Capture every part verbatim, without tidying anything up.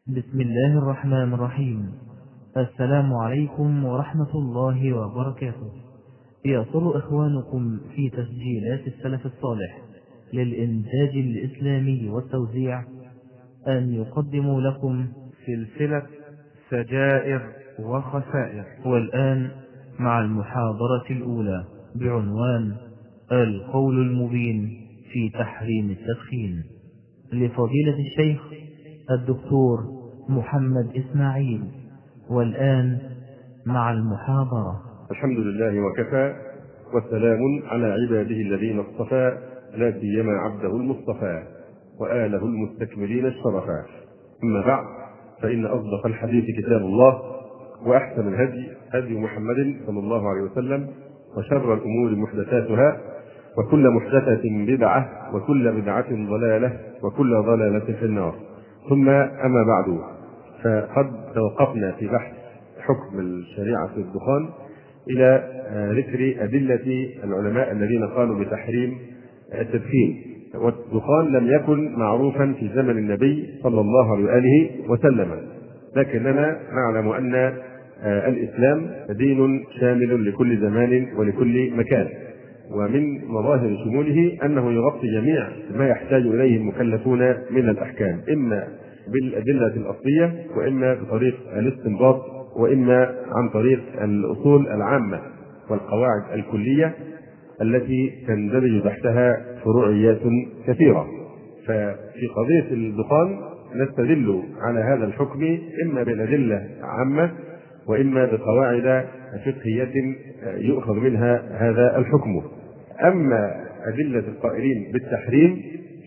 بسم الله الرحمن الرحيم. السلام عليكم ورحمة الله وبركاته. يسر إخوانكم في تسجيلات السلف الصالح للإنتاج الإسلامي والتوزيع أن يقدموا لكم سلسلة سجائر وخسائر، والآن مع المحاضرة الأولى بعنوان القول المبين في تحريم التدخين، لفضيلة الشيخ الدكتور محمد إسماعيل. والآن مع المحاضرة. الحمد لله وكفى، والسلام على عباده الذين اصطفى، لا سيما عبده المصطفى وآله المستكملين الشرفا. أما بعد، فإن أصدق الحديث كتاب الله، وأحسن الهدي هدي محمد صلى الله عليه وسلم، وشر الأمور محدثاتها، وكل محدثة بدعة، وكل بدعة ضلالة، وكل ضلالة في النار. ثم أما بعد، فقد توقفنا في بحث حكم الشريعة في الدخان إلى ذكر أدلة العلماء الذين قالوا بتحريم التدخين. والدخان لم يكن معروفا في زمن النبي صلى الله عليه وآله وسلم، لكننا نعلم أن الإسلام دين شامل لكل زمان ولكل مكان، ومن مظاهر شموله أنه يغطي جميع ما يحتاج إليه المكلفون من الأحكام، إما بالأدلة الأصلية، وإما بطريق الاستنباط، وإما عن طريق الأصول العامة والقواعد الكلية التي تندرج تحتها فروعيات كثيرة. ففي قضية الدخان نستدل على هذا الحكم إما بالأدلة العامة، وإما بقواعد فقهية يؤخذ منها هذا الحكم. أما أدلة القائلين بالتحريم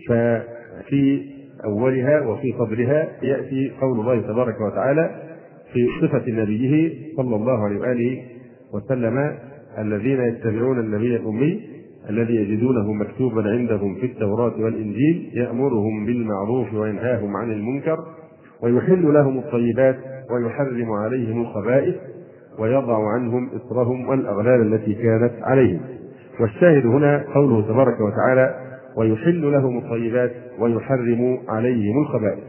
ففي أولها وفي صدرها يأتي قول الله تبارك وتعالى في صفة نبيه صلى الله عليه وآله وسلم: الذين يتبعون النبي الأمي الذي يجدونه مكتوبا عندهم في التوراة والإنجيل يأمرهم بالمعروف وينهاهم عن المنكر ويحل لهم الطيبات ويحرم عليهم الخبائث ويضع عنهم إصرهم والأغلال التي كانت عليهم. والشاهد هنا قوله تبارك وتعالى: ويحل لهم الطيبات ويحرم عليهم الخبائث.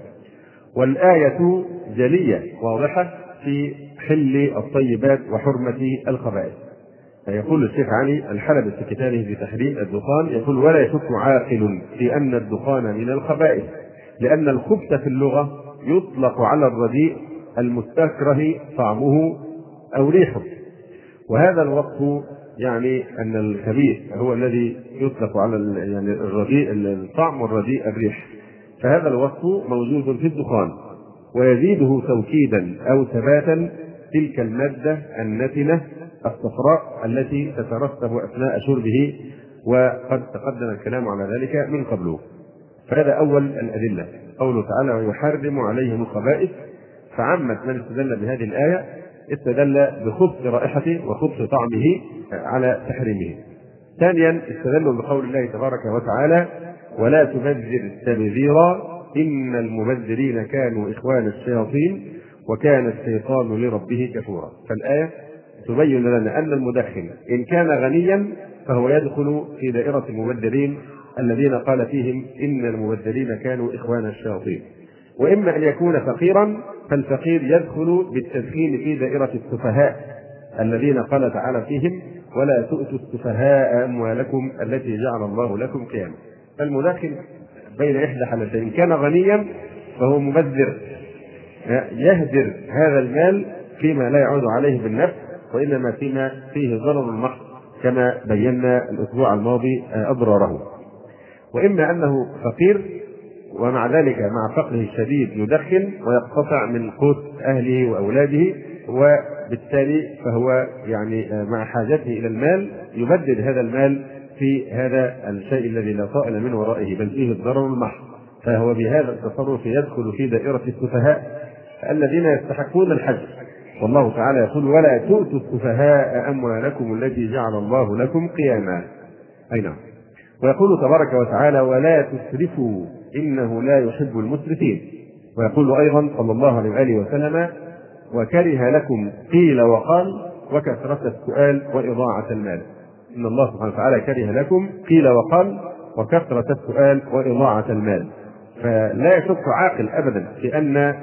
والآية جلية واضحة في حل الطيبات وحرمة الخبائث. فيقول الشيخ علي الحلبي في كتابه في تحريم الدخان، يقول: ولا يشك عاقل في أن الدخان من الخبائث، لأن الخبث في اللغة يطلق على الرديء المستكره طعمه أو ريحه، وهذا الوصف يعني أن الخبيث هو الذي يطلق على يعني الرديء الطعم والرديء الريح، فهذا الوصف موجود في الدخان، ويزيده توكيدا أو ثباتا تلك المادة النتنة الصفراء التي تترسب أثناء شربه، وقد تقدم الكلام على ذلك من قبله. فهذا أول الأدلة، قوله تعالى: ويحرم عليهم الخبائث. فعمت من استدل بهذه الآية استدل بخبث رائحته وخبث طعمه على تحريمه. ثانيا استدلوا بقول الله تبارك وتعالى: ولا تبذر تبذيرا إن المبذرين كانوا إخوان الشياطين وكان الشيطان لربه كفورا. فالآية تبين لنا أن المدخن إن كان غنيا فهو يدخل في دائرة المبذرين الذين قال فيهم إن المبذرين كانوا إخوان الشياطين، وإما أن يكون فقيرا فالفقير يدخل بالتدخين في دائرة السفهاء الذين قال تعالى فيهم: ولا تؤتوا السفهاء أموالكم التي جعل الله لكم قياما. فالمدخن بين إحدى حالتين: إن كان غنيا فهو مبذر يهدر هذا المال فيما لا يعود عليه بالنفع، وإنما فيما فيه ضرر محض كما بينا الأسبوع الماضي أضراره. وإما أنه فقير ومع ذلك مع فقره الشديد يدخن ويقتطع من قوت أهله وأولاده، وبالتالي فهو يعني مع حاجته إلى المال يبدد هذا المال في هذا الشيء الذي لا طائل من ورائه بل فيه الضرر المحض، فهو بهذا التصرف يدخل في دائرة السفهاء الذين يستحقون الحج. والله تعالى يقول: ولا تؤتوا السفهاء أموالكم التي جعل الله لكم قياما. أي نعم. ويقول تبارك وتعالى: ولا تسرفوا إنه لا يحب المسرفين. ويقول أيضا صلى الله عليه وآله وسلم: وكره لكم قيل وقال وكثرة السؤال وإضاعة المال. إن الله سبحانه وتعالى كره لكم قيل وقال وكثرة السؤال وإضاعة المال. فلا يشك عاقل أبدا في أن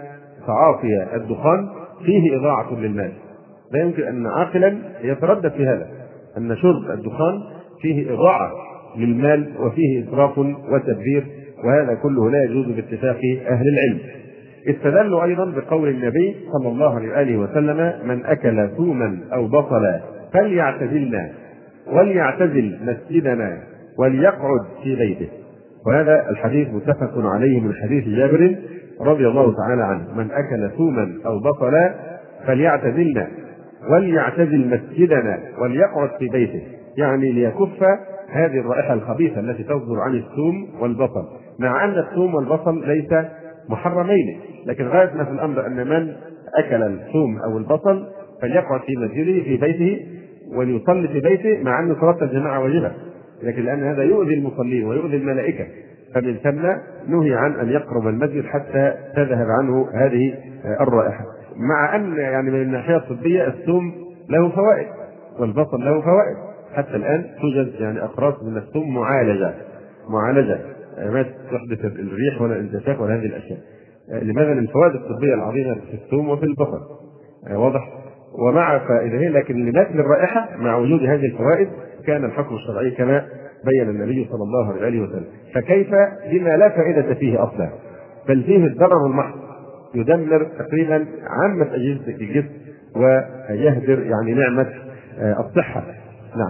تعاطي الدخان فيه إضاعة للمال. لا يمكن أن عاقلا يتردد في هذا، أن شرب الدخان فيه إضاعة للمال وفيه إسراف وتبذير، وهذا كله لا يجوز باتفاق أهل العلم. استدلوا أيضا بقول النبي صلى الله عليه وآله وسلم: من أكل ثوما أو بصلا فليعتزلنا وليعتزل مسجدنا وليقعد في بيته. وهذا الحديث متفق عليه من حديث جابر رضي الله تعالى عنه: من أكل ثوما أو بصلا فليعتزلنا وليعتزل مسجدنا وليقعد في بيته، يعني ليكف هذه الرائحة الخبيثة التي تصدر عن الثوم والبصل، مع أن الثوم والبصل ليس محرمين، لكن غاية ما في الأمر أن من أكل الثوم أو البصل فليقعد في مسجده في بيته وليصلي في بيته، مع أن صلاة الجماعة واجبة، لكن لأن هذا يؤذي المصلين ويؤذي الملائكة فمن ثم نهي عن أن يقرب المسجد حتى تذهب عنه هذه الرائحة. مع أن يعني من الناحية الطبية الثوم له فوائد والبصل له فوائد، حتى الآن توجد يعني أقراص من الثوم معالجة معالجة ما تحدث الريح ولا الانتفاخ ولا هذه الأشياء. لماذا؟ للفوائد الطبية العظيمة في الثوم وفي البصل، واضح؟ ومع فائدته، لكن لنقل الرائحة مع وجود هذه الفوائد كان الحكم الشرعي كما بين النبي صلى الله عليه وسلم. فكيف بما لا فائدة فيه أصلا، بل فيه الضرر المحض يدمر تقريبا عامة أجهزة الجسم ويهدر يعني نعمة الصحة. نعم.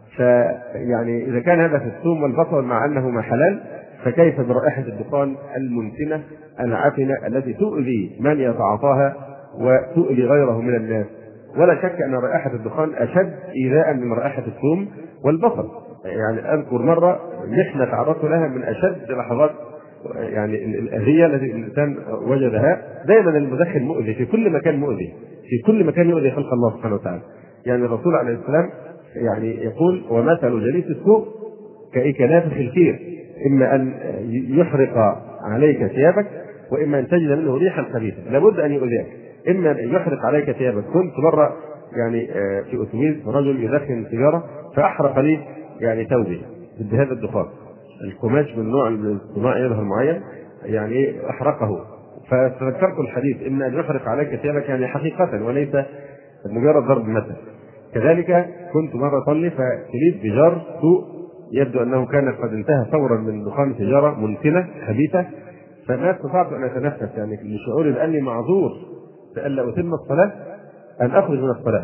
فيعني إذا كان هذا في الثوم والبصل مع أنهما حلال، فكيف برائحة الدخان المنتنة العفنة التي تؤذي من يتعاطاها وتؤذي غيره من الناس؟ ولا شك أن رائحة الدخان أشد إيذاء من رائحة الثوم والبصل. يعني أذكر مرة نحن تعرضت لها من أشد لحظات يعني الأذية التي الإنسان وجدها. دائما المدخن مؤذي في كل مكان، مؤذي في كل مكان، يؤذي خلق الله سبحانه وتعالى. يعني الرسول عليه السلام يعني يقول: ومثل جليس السوء كنافخ الكير، إما أن يحرق عليك ثيابك وإما أن تجد منه ريحا خبيثة. لابد أن يؤذيك، إما أن يحرق عليك ثيابك. كنت مرة يعني في أتوبيس رجل يدخن سيجارة فأحرق لي يعني ثوبي بهذا الدخان، القماش من نوع الصناعي يظهر معين يعني أحرقه. فتذكرت الحديث: إما أن يحرق عليك ثيابك يعني حقيقة وليس مجرد ضرب مثل. كذلك كنت مرة أصلي فكليت بجار سوء يبدو أنه كان قد انتهى فورا من دخان سيجارة منتنة خبيثة، فما استطعت أن أتنفس، يعني لشعوري بأني معذور فألا أتم الصلاة أن أخرج من الصلاة.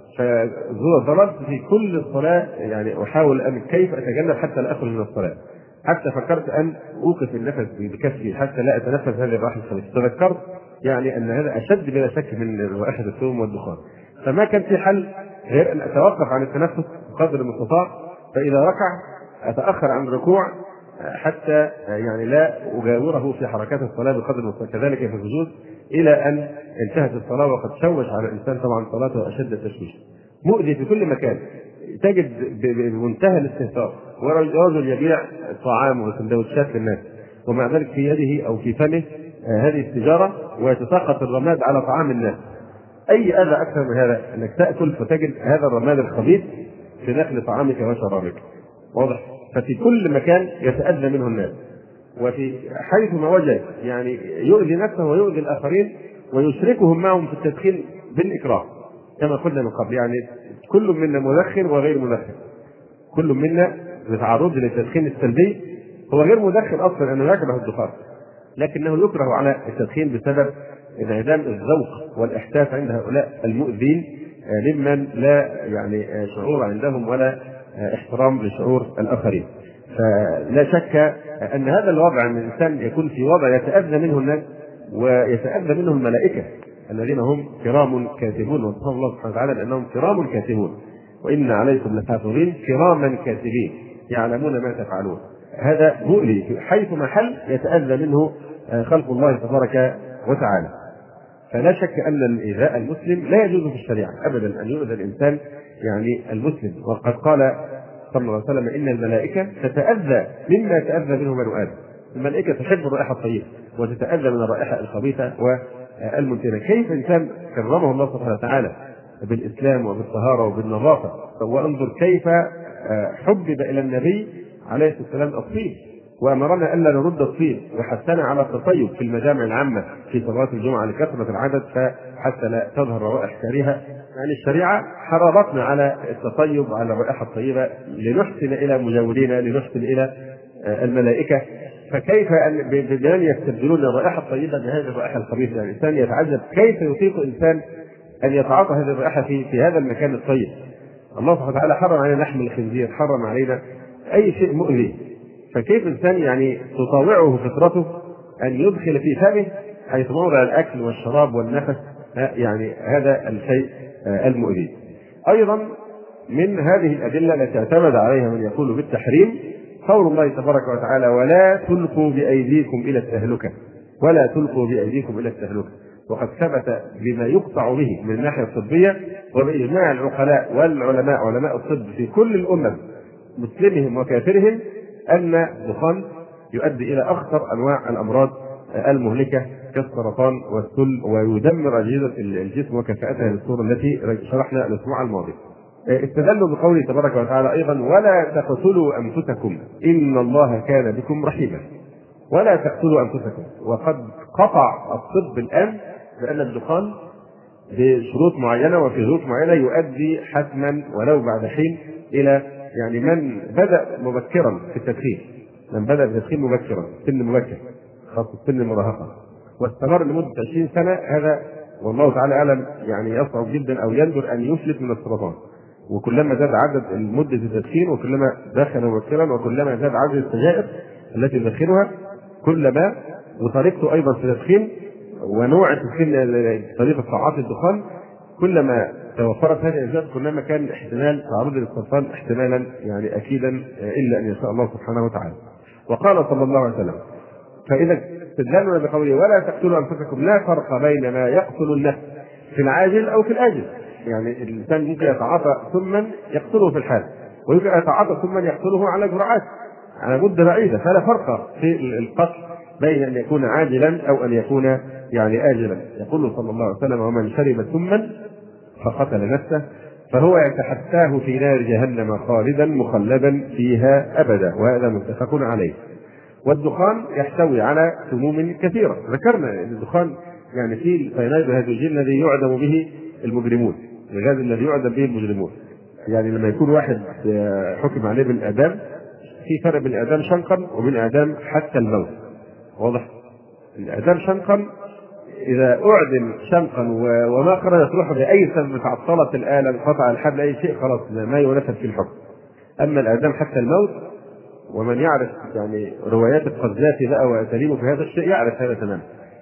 فظللت في كل الصلاة يعني أحاول أن كيف أتجنب حتى لا أخرج من الصلاة، حتى فكرت أن أوقف النفس بكفي حتى لا أتنفس هذه الرائحة الخبيثة. تذكرت يعني أن هذا أشد بلا شك من رائحة الثوم والدخان. فما كان في حل غير أن أتوقف عن التنفس بقدر المستطاع، فإذا ركع أتأخر عن الركوع حتى يعني لا أجاوره في حركات الصلاة بقدر المستطاع، كذلك في السجود، إلى أن انتهت الصلاة وقد شوش على الإنسان طبعا صلاته أشد التشويش. مؤذي في كل مكان، تجد بمنتهى الاستهتار، ورجل يبيع طعام وسندوتشات للناس ومع ذلك في يده أو في فمه هذه السيجارة ويتساقط الرماد على طعام الناس. أي أذى أكثر من هذا أنك تأكل فتجد هذا الرماد الخبيث في داخل طعامك وشرابك، واضح؟ ففي كل مكان يتأذى منه الناس، وفي حيث ما وجد يعني يؤذي نفسه ويؤذي الآخرين ويشركهم معهم في التدخين بالإكراه كما قلنا من قبل. يعني كل منا مدخن وغير مدخن، كل منا بتعرض للتدخين السلبي، هو غير مدخن أصلا أنه يكره الدخان، لكنه يكره على التدخين بسبب انعدام الذوق والإحساس عند هؤلاء المؤذين ممن لا يعني شعور عندهم ولا احترام لشعور الآخرين. فلا شك أن هذا الوضع أن الإنسان يكون في وضع يتأذى منه الناس ويتأذى منه الملائكة الذين هم كرام كاتبون، وصف الله سبحانه وتعالى بأنهم كرام كاتبون وإن عليكم لحافظين كراما كاتبين يعلمون ما تفعلون. هذا مؤذي حيث محل يتأذى منه خلق الله تبارك وتعالى. فلا شك أن الإيذاء المسلم لا يجوز في الشريعة أبدا أن يؤذى الإنسان يعني المسلم، وقد قال صلى الله عليه وسلم: إن الملائكة تتأذى مما يتأذى منه بنو آدم. الملائكة تحب الرائحة الطيبة وتتأذى من الرائحة الخبيثة والمنتنة. كيف إنسان كرمه الله سبحانه وتعالى بالإسلام وبالطهارة وبالنظافة، وانظر كيف حبب إلى النبي عليه الصلاة والسلام الطيب، وأمرنا ألا نرد الطيب، وحثنا على التطيب في المجامع العامة في صلاة الجمعة لكثرة العدد فحتى لا تظهر روائح كريهة. يعني الشريعة حرضتنا على التطيب على الرائحة الطيبة لنحسن إلى مجاورينا، لنحسن إلى الملائكة. فكيف بمن يستبدلون الرائحة الطيبة بهذه الرائحة الخبيثة؟ يعني الإنسان يتعجب كيف يطيق إنسان أن يتعاطى هذه الرائحة في في هذا المكان الطيب. الله سبحانه وتعالى حرم علينا لحم الخنزير، حرم علينا أي شيء مؤذي، فكيف إنسان يعني تطاوعه فطرته أن يدخل في فمه حيث موضع الأكل والشراب والنفس يعني هذا الشيء المؤذي. أيضا من هذه الأدلة التي اعتمد عليها من يقول بالتحريم قول الله تبارك وتعالى: ولا تلقوا بأيديكم إلى التهلكة، ولا تلقوا بأيديكم إلى التهلكة. وقد ثبت بما يقطع به من الناحية الطبية وبإجماع العقلاء والعلماء علماء الطب في كل الأمم مسلمهم وكافرهم أن الدخان يؤدي إلى أخطر أنواع الأمراض المهلكة كالسرطان والسل، ويدمر أجهزة الجسم وكفاءتها للصورة التي شرحنا الأسبوع الماضي. استدلوا بقوله تبارك وتعالى أيضا: ولا تقتلوا أنفسكم إن الله كان بكم رحيما. ولا تقتلوا أنفسكم. وقد قطع الطب الآن بأن الدخان بشروط معينة وفي ظروف معينة يؤدي حتما ولو بعد حين إلى يعني من بدأ مبكرا في التدخين، من بدأ بالتدخين مبكرا سن مبكر خاصة سن المراهقة واستمر لمدة عشرين سنة، هذا والله تعالى أعلم يعني يصعب جدا أو يندر أن يفلت من السرطان. وكلما زاد عدد مدة التدخين وكلما دخن مبكرا وكلما زاد عدد السجائر التي يدخنها كلما، وطريقته أيضا في التدخين ونوع التدخين طريقة تعاطي الدخان، كلما توفرت هذه الأسباب كلما كان احتمال تعرض للسرطان احتمالا يعني أكيدا إلا أن يشاء الله سبحانه وتعالى. وقال صلى الله عليه وسلم: فإذا استدلالنا بقوله ولا تقتلوا أنفسكم لا فرق بين ما يقتل النفس في العاجل أو في الآجل. يعني الإنسان ممكن يتعاطى ثم يقتله في الحال، ويمكن يتعاطى ثم يقتله على جرعات على مدة بعيدة، فلا فرق في القتل بين أن يكون عاجلا أو أن يكون يعني آجلا. يقول صلى الله عليه وسلم: ومن شرب ثما فقتل نفسه فهو يتحتاه في نار جهنم خالدا مخلدا فيها أبدا، وهذا متفق عليه. والدخان يحتوي على سموم كثيرة، ذكرنا أن الدخان يعني فيه السيانيد الهيدروجين الذي يعدم به المجرمون، الغاز الذي يعدم به المجرمون. يعني لما يكون واحد حكم عليه بالإعدام، في فرق بين الإعدام شنقا وبين الإعدام حتى الموت. واضح؟ الإعدام شنقا إذا أعدم شنقا وما خرجت روحه بأي سبب، تعطلت الآلة، انقطع الحبل، أي شيء، خلاص ما ينفذ في الحكم. أما الإعدام حتى الموت، ومن يعرف يعني روايات القذافي بقى وأساليبه في هذا الشيء يعرف هذا تماما.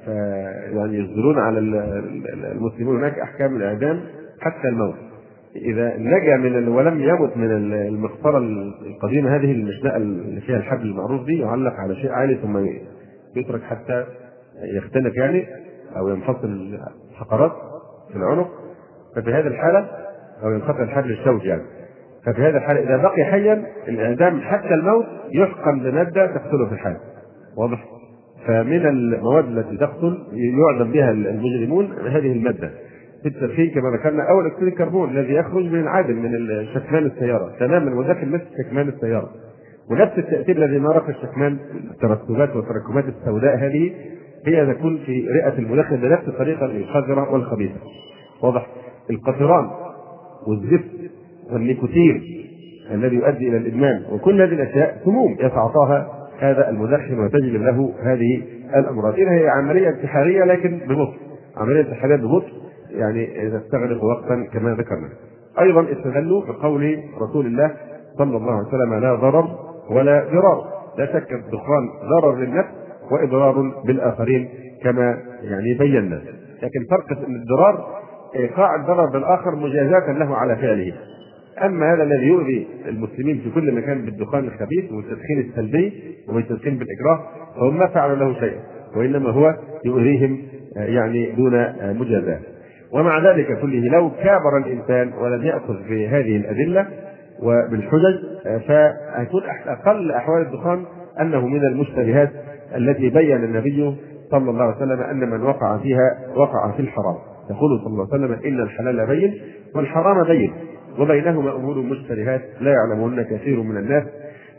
يعني يصدرون على المسلمون هناك أحكام الإعدام حتى الموت. إذا نجا من ولم يمت من المقطرة القديمة هذه المشنقة اللي فيها الحبل المعروف دي، يعلق على شيء عالي ثم يترك حتى يختنق يعني أو ينفصل الفقرات في العنق، ففي هذه الحالة أو ينقطع الحبل الشوكي يعني، ففي هذه الحالة إذا بقي حيا الإعدام حتى الموت يحقن بمادة تقتله في الحال. واضح؟ فمن المواد التي تقتل يعدم بها المجرمون هذه المادة في التدخين كما ذكرنا، أول أكسيد الكربون الذي يخرج من العادم من شكمان السيارة تماما وداخل مثل شكمان السيارة، ونفس التأثير الذي نرى في الشكمان الترسبات والتراكمات السوداء هذه هي تكون في رئة المدخن بنفس الطريقة القذرة والخبيثة. واضح؟ القطران والزفت والنيكوتين الذي يؤدي إلى الإدمان وكل هذه الأشياء سموم يتعاطاها هذا المدخن وتجلب له هذه الأمراض. إذا هي عملية انتحارية لكن ببطء، عملية انتحارية ببطء يعني إذا تستغرق وقتا كما ذكرنا. أيضا استدلوا بقول رسول الله صلى الله عليه وسلم: لا ضرر ولا ضرار. لا شك الدخان ضرر للنفس وإضرار بالآخرين كما يعني بينا، لكن فرق أن الضرار إيقاع الضرر بالآخر مجازاة له على فعله. أما هذا الذي يؤذي المسلمين في كل مكان بالدخان الخبيث والتدخين السلبي والتدخين بالإكراه فهم ما فعلوا له شيء، وإنما هو يؤذيهم يعني دون مجازاة. ومع ذلك كله لو كابر الإنسان ولم يأخذ بهذه الأدلة وبالحجج فهيكون أقل أحوال الدخان أنه من المشتبهات التي بين النبي صلى الله عليه وسلم أن من وقع فيها وقع في الحرام. يقول صلى الله عليه وسلم: إن الحلال بين والحرام بين وبينهما أمور مشتبهات لا يعلمهن كثير من الناس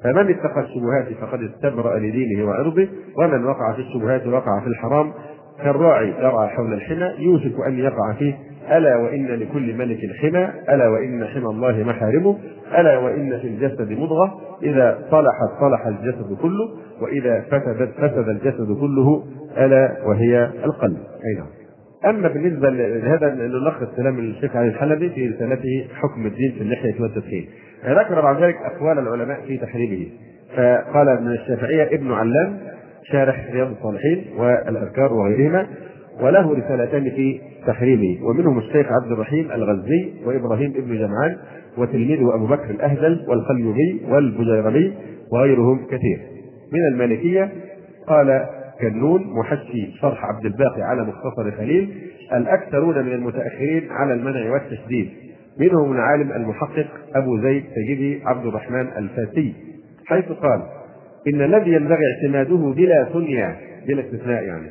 فمن اتقى الشبهات فقد استبرأ لدينه وعرضه، ومن وقع في الشبهات وقع في الحرام، كالراعي يرعى حول الحمى يوشك أن يقع فيه. ألا وإن لكل ملك حمى، ألا وإن حمى الله محارمه، ألا وإن في الجسد مضغة إذا صلحت صلح الجسد كله، وإذا فسدت فسد الجسد كله، ألا وهي القلب. أي نعم. أما بالنسبة لهذا نلخص كلام الشيخ علي الحلبي في رسالته حكم الدين في اللحية والتدخين، ذكر بعد ذلك أقوال العلماء في تحريمه. فقال من الشافعية ابن علام شارح رياض الصالحين والأذكار وغيرهما، وله رسالتان في تحريمه، ومنهم الشيخ عبد الرحيم الغزي وإبراهيم ابن جمعان وتلميذه أبو بكر الأهدل والخليوبي والبجيرمي وغيرهم كثير. من المالكية قال كنون محشي شرح عبد الباقي على مختصر خليل: الأكثرون من المتأخرين على المنع والتشديد، منهم العالم المحقق أبو زيد سيدي عبد الرحمن الفاسي، حيث قال: إن الذي ينبغي اعتماده بلا ثنيا، بلا استثناء يعني،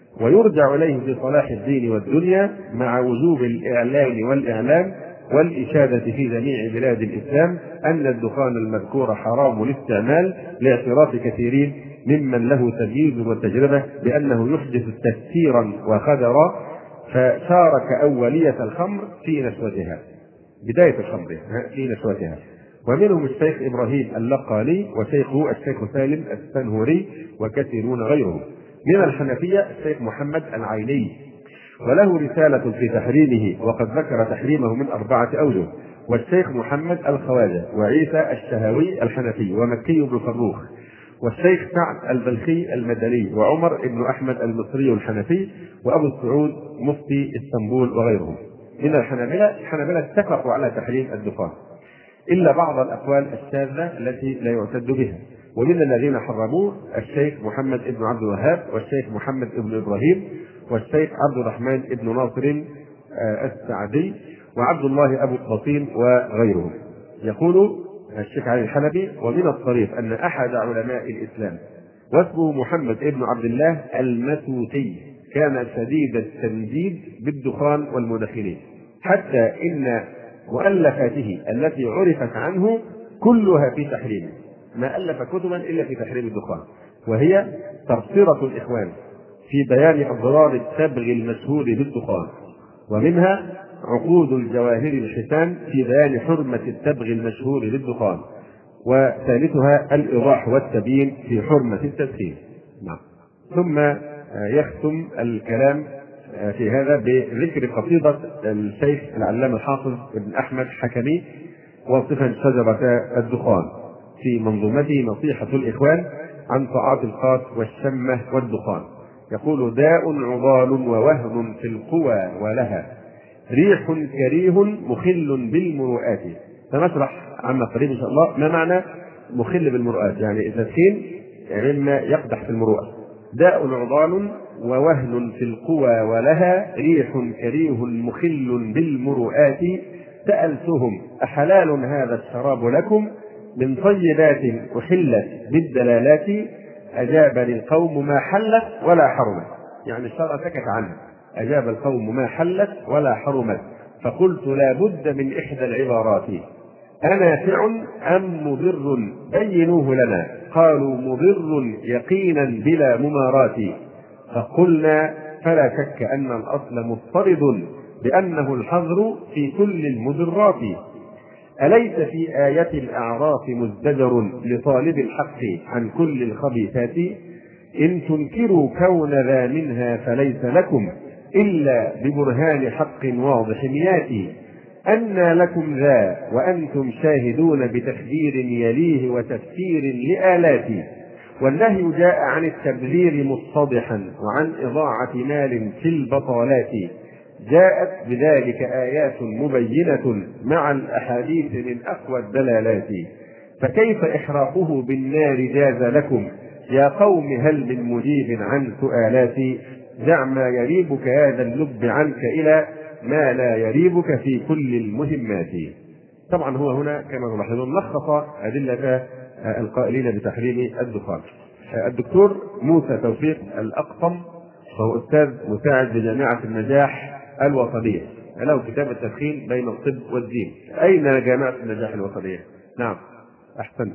ويرجع إليه في صلاح الدين والدنيا مع وجوب الإعلان والإعلام والإشادة في جميع بلاد الإسلام أن الدخان المذكور حرام الاستعمال، لاعتراف كثيرين ممن له تمييز وتجربة بأنه يحدث تكثيرا وخدرا، فشارك أولية الخمر في نشوتها، بداية الخمر في نشوتها. ومنهم الشيخ إبراهيم اللقاني وشيخه الشيخ سالم السنهوري وكثيرون غيرهم. من الحنفية الشيخ محمد العيني، وله رسالة في تحريمه وقد ذكر تحريمه من أربعة أوجه، والشيخ محمد الخواجة وعيسى الشهوي الحنفي ومكي بن فروخ، والشيخ سعد البلخي المدني وعمر بن أحمد المصري الحنفي وأبو السعود مفتي اسطنبول وغيرهم. من الحنابلة الحنابلة اتفقوا على تحريم الدخان إلا بعض الأقوال الشاذة التي لا يعتد بها. ومن الذين حرموه الشيخ محمد بن عبد الوهاب والشيخ محمد بن إبراهيم والشيخ عبد الرحمن بن ناصر السعدي وعبد الله أبو القاسم وغيرهم. يقول الشيخ علي الحلبي: ومن الطريف أن أحد علماء الإسلام واسمه محمد بن عبد الله المسوتي كان شديد التنديد بالدخان والمدخنين، حتى إن مؤلفاته التي عرفت عنه كلها في تحريمه، ما ألف كتبا إلا في تحريم الدخان، وهي تبصرة الإخوان في بيان أضرار التبغ المشهور بالدخان، ومنها عقود الجواهر الحسان في بيان حرمة التبغ المشهور بالدخان، وثالثها الإيضاح والتبيين في حرمة التدخين. نعم. ثم يختم الكلام في هذا بذكر قصيدة الشيخ العلامة الحافظ ابن أحمد حكمي واصفا شجرة الدخان في منظومته نصيحة الإخوان عن طاعات الخاص والشمة والدخان. يقول: داء عضال ووهن في القوى ولها ريح كريه مخل بالمروءات. سنشرح عما قريب إن شاء الله ما معنى مخل بالمروءات، يعني التدخين مما يقدح في المروءة. داء عضال ووهن في القوى ولها ريح كريه مخل بالمروءات، سألتهم: أحلال هذا الشراب لكم من طيبات أحلت بالدلالات؟ أجاب القوم: ما حلت ولا حرمت. يعني الشرع سكت عنها. أجاب القوم: ما حلت ولا حرمت. فقلت: لا بد من إحدى العبارات، أنافع أم مضر؟ بينوه لنا. قالوا: مضر يقينا بلا ممارات. فقلنا: فلا شك أن الأصل مضطرد بأنه الحظر في كل المضرات. أليس في آية الأعراف مزدجر لطالب الحق عن كل الخبيثات؟ إن تنكروا كون ذا منها فليس لكم إلا ببرهان حق واضح ياتي. أنى لكم ذا وأنتم شاهدون بتخدير يليه وتفسير لآلات. والنهي جاء عن التبذير متضحا وعن إضاعة مال في البطالات. جاءت بذلك آيات مبينة مع الأحاديث من أقوى الدلالات. فكيف إحراقه بالنار جاز لكم يا قوم؟ هل من مجيب عن سؤالاتي؟ دع ما يريبك هذا اللب عنك إلى ما لا يريبك في كل المهمات. طبعا هو هنا كما تلاحظون لخص أدلة القائلين بتحريم الدخان. الدكتور موسى توفيق الأقطم وهو أستاذ مساعد بجامعة النجاح الوطنية، له كتاب التدخين بين الطب والدين. أين جامعة النجاح الوطنية؟ نعم أحسن،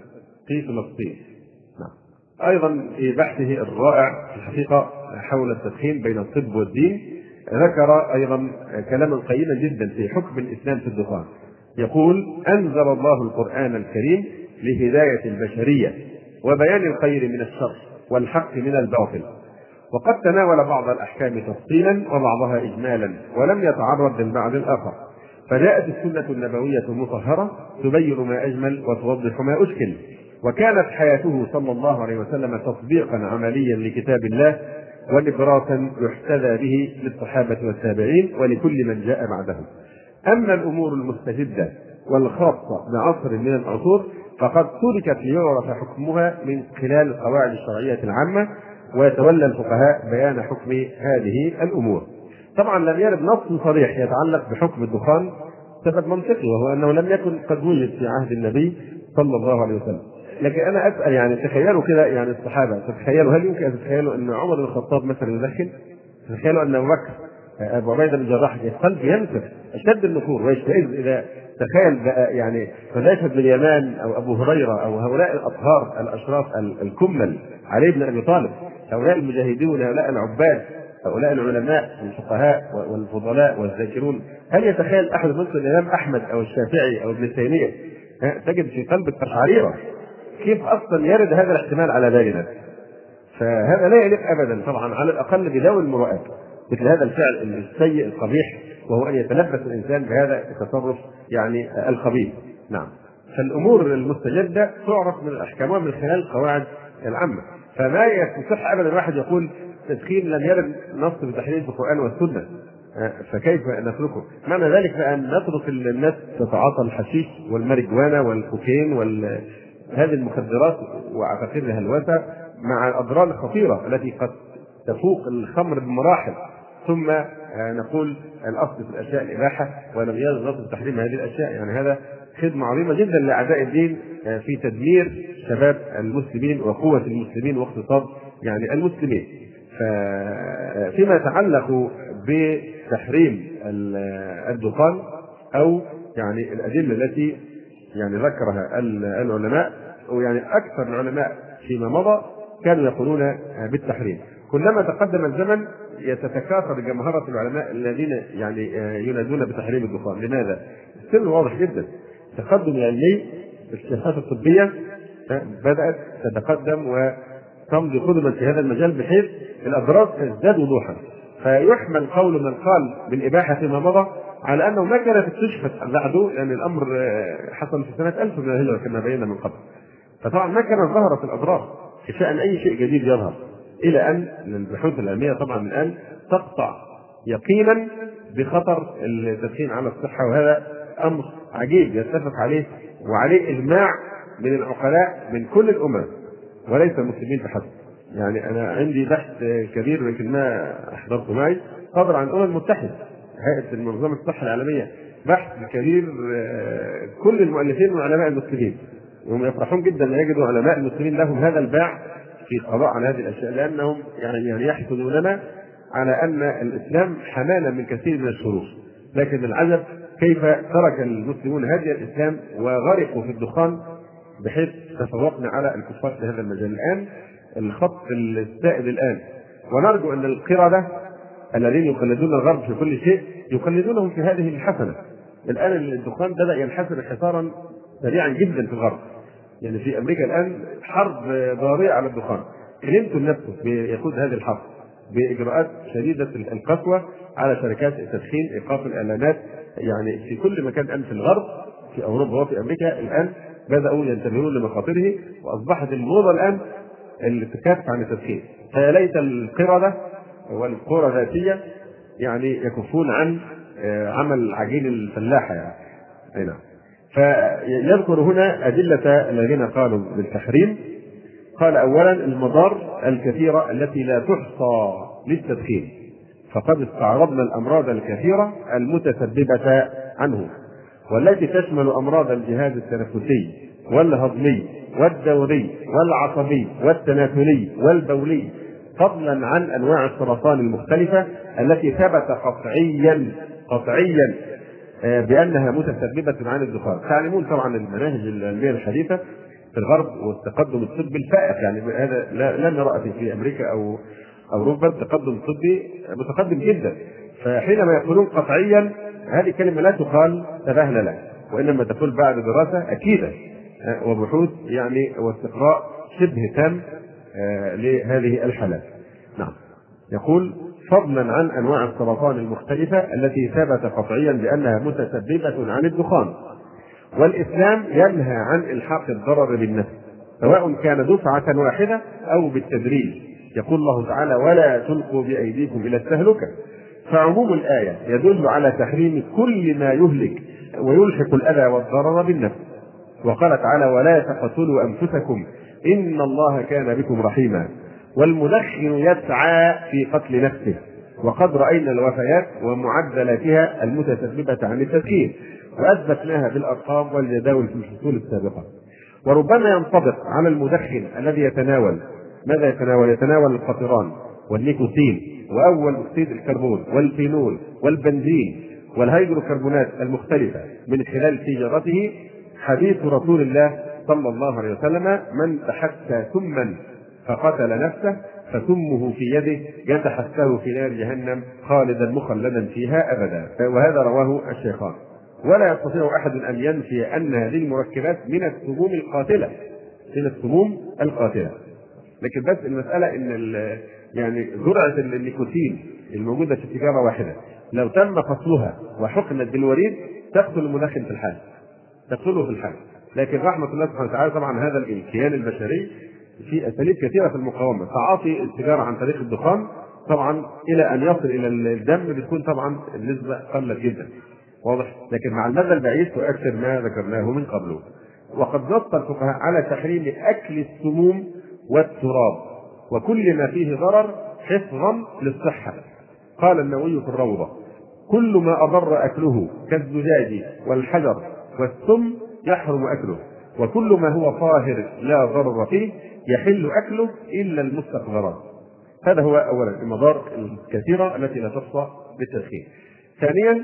في فلسطين. نعم. أيضا في بحثه الرائع في الحقيقة حول التدخين بين الطب والدين ذكر أيضا كلاما قيما جدا في حكم الإسلام في الدخان. يقول: أنزل الله القرآن الكريم لهداية البشرية وبيان الخير من الشر والحق من الباطل، وقد تناول بعض الأحكام تفصيلا وبعضها إجمالا ولم يتعرض للبعض الآخر، فجاءت السنة النبوية المطهرة تبين ما أجمل وتوضح ما أشكل، وكانت حياته صلى الله عليه وسلم تطبيقا عمليا لكتاب الله ونبراسا يحتذى به للصحابة والتابعين ولكل من جاء بعدهم. أما الأمور المستجدة والخاصة بعصر من العصور فقد تركت ليعرف حكمها من خلال القواعد الشرعية العامة، ويتولى الفقهاء بيان حكم هذه الأمور. طبعا لم يرد نص صريح يتعلق بحكم الدخان سبب منطقي، وهو أنه لم يكن قد وجد في عهد النبي صلى الله عليه وسلم. لكن أنا أسأل يعني تخيلوا كده، يعني الصحابة تتخيلوا، هل يمكن أن تتخيلوا أن عمر بن الخطاب مثلا يدخن؟ تتخيلوا أن أبو بكر أبو عبيدة بن الجراح القلب ينفر أشد النفور ويشتعل إذا تخيل بقى يعني حذيفة بن اليمان أو أبو هريرة أو هؤلاء الأطهار الأشراف الكمل، علي بن أبي طالب، هؤلاء المجاهدون، هؤلاء العباد، هؤلاء العلماء الفقهاء والفضلاء والذاكرون، هل يتخيل أحد مثل الإمام أحمد أو الشافعي أو ابن تيمية؟ تجد في قلبك قشعريرة. كيف أصلا يرد هذا الاحتمال على بالنا؟ فهذا لا يليق أبدا طبعا على الأقل بذوي المروءات مثل هذا الفعل السيء القبيح، وهو أن يتلبس الإنسان بهذا التصرف يعني الخبيث. نعم. فالأمور المستجدة تعرف من الأحكام ومن خلال القواعد العامة، فما يصح أبدا الواحد يقول تدخين لم يرد نص بتحريم في القرآن والسنة فكيف نتركه؟ معنى ذلك أن نترك الناس تتعاطى الحشيش والماريجوانا والكوكين وهذه المخدرات وعقاقير الهلوسة مع الأضرار الخطيرة التي قد تفوق الخمر بمراحل، ثم نقول الأصل في الأشياء الإباحة ولم يرد نص بتحريم هذه الأشياء. يعني هذا خدمة عظيمة جدا لأعداء الدين في تدمير شباب المسلمين وقوة المسلمين واقتصاد يعني المسلمين. فيما يتعلق بتحريم الدخان أو يعني الأدلة التي يعني ذكرها العلماء، ويعني أكثر العلماء فيما مضى كانوا يقولون بالتحريم. كلما تقدم الزمن يتكاثر جمهرة العلماء الذين يعني ينادون بتحريم الدخان. لماذا؟ السر واضح جدا، التقدم العلمي، الشهادات الطبية بدأت تتقدم وتمضي قدما في هذا المجال بحيث الأضرار تزداد وضوحا، فيحمل قول من قال بالإباحة فيما مضى على أنه ما كانت تشفت بعده، يعني الأمر حصل في سنة ألف من الهجرة كما بينا من قبل، فطبعا ما كانت ظهرت الأضرار في شأن أي شيء جديد يظهر، إلى أن البحوث العلمية طبعا الآن تقطع يقينا بخطر التدخين على الصحة، وهذا أمر عجيب يتفق عليه وعليه إجماع من العقلاء من كل الأمم وليس المسلمين فحسب. يعني أنا عندي بحث كبير لكن ما أحضرته معي صدر عن الأمم المتحدة، هيئة المنظمة الصحة العالمية، بحث كبير كل المؤلفين من علماء المسلمين، وهم يفرحون جدا أن يجدوا علماء المسلمين لهم هذا الباع في قضاء على هذه الأشياء، لأنهم يعني يعني يحسدوننا على أن الإسلام حمانا من كثير من الشرور. لكن العجب كيف ترك المسلمون هدي الإسلام وغرقوا في الدخان بحيث تفوقنا على الكفار في هذا المجال. الآن الخط السائد الآن، ونرجو أن القردة الذين يقلدون الغرب في كل شيء يقلدونهم في هذه الحسنة. الآن الدخان بدأ ينحسر حصارا سريعا جدا في الغرب، يعني في أمريكا الآن حرب ضارية على الدخان، كلينتون نفسه يقود هذه الحرب بإجراءات شديدة القسوة على شركات التدخين، إيقاف الإعلانات، يعني في كل مكان الآن في الغرب في أوروبا وفي أمريكا الآن بدأوا ينتبهون لمخاطره، وأصبحت الموضة الآن التكف عن التدخين. فيا ليت القردة والقرى الذاتية يعني يكفون عن عمل عجين الفلاحة يعني. هنا فيذكر هنا أدلة الذين قالوا بالتحريم. قال أولا المضار الكثيرة التي لا تحصى للتدخين، فقد استعرضنا الأمراض الكثيرة المتسببة عنه، والتي تشمل أمراض الجهاز التنفسي والهضمي والدوري والعصبي والتناسلي والبولي، فضلا عن أنواع السرطان المختلفة التي ثبت قطعيا قطعيا بأنها متسببة عن الدخان. تعلمون طبعا المناهج العلمية الحديثة في الغرب والتقدم الطبي الفائق، يعني هذا لا نرى في امريكا او اوروبا التقدم الطبي متقدم جدا. فحينما يقولون قطعيا هذه كلمه لا تقال تباهلا، وانما تقول بعد دراسه اكيده وبحوث يعني واستقراء شبه تام لهذه الحالات. نعم. يقول فضلا عن انواع السرطان المختلفه التي ثبت قطعيا بانها متسببه عن الدخان، والاسلام ينهى عن الحاق الضرر بالنفس سواء كان دفعه واحده او بالتدريج. يقول الله تعالى ولا تلقوا بايديكم الى التهلكه. فعموم الايه يدل على تحريم كل ما يهلك ويلحق الاذى والضرر بالنفس. وقال تعالى ولا تقتلوا انفسكم ان الله كان بكم رحيما. والمدخن يسعى في قتل نفسه، وقد راينا الوفيات ومعدلاتها المتسببه عن التدخين واثبتناها بالارقام والجداول في الفصول السابقه. وربما ينطبق على المدخن الذي يتناول ماذا يتناول؟ يتناول القطران والنيكوتين واول اكسيد الكربون والفينول والبنزين والهيدروكربونات المختلفه من خلال سيجارته حديث رسول الله صلى الله عليه وسلم من تحسى سما فقتل نفسه فسمه في يده يتحسه في نار جهنم خالدا مخلدا فيها ابدا. وهذا رواه الشيخان. ولا يستطيع احد ان ينفي ان هذه المركبات من السموم القاتله من السموم القاتله لكن بس المساله ان يعني جرعه النيكوتين الموجوده في سيجاره واحده لو تم فصلها وحقنت بالوريد تقتل المدخن في الحال تقتله في الحال. لكن رحمه الله سبحانه وتعالى طبعا هذا الكيان البشري في اساليب كثيره في المقاومه. تعاطي السيجاره عن طريق الدخان طبعا الى ان يصل الى الدم بتكون طبعا النسبه قلت جدا واضح، لكن مع المدى البعيد تؤثر ما ذكرناه من قبله. وقد نص الفقهاء على تحريم اكل السموم والتراب وكل ما فيه ضرر حفظا للصحه. قال النووي في الروضه كل ما اضر اكله كالزجاج والحجر والسم يحرم اكله، وكل ما هو طاهر لا ضرر فيه يحل اكله الا المستقذرات. هذا هو اولا المضار الكثيره التي لا تحصى بالتدخين. ثانيا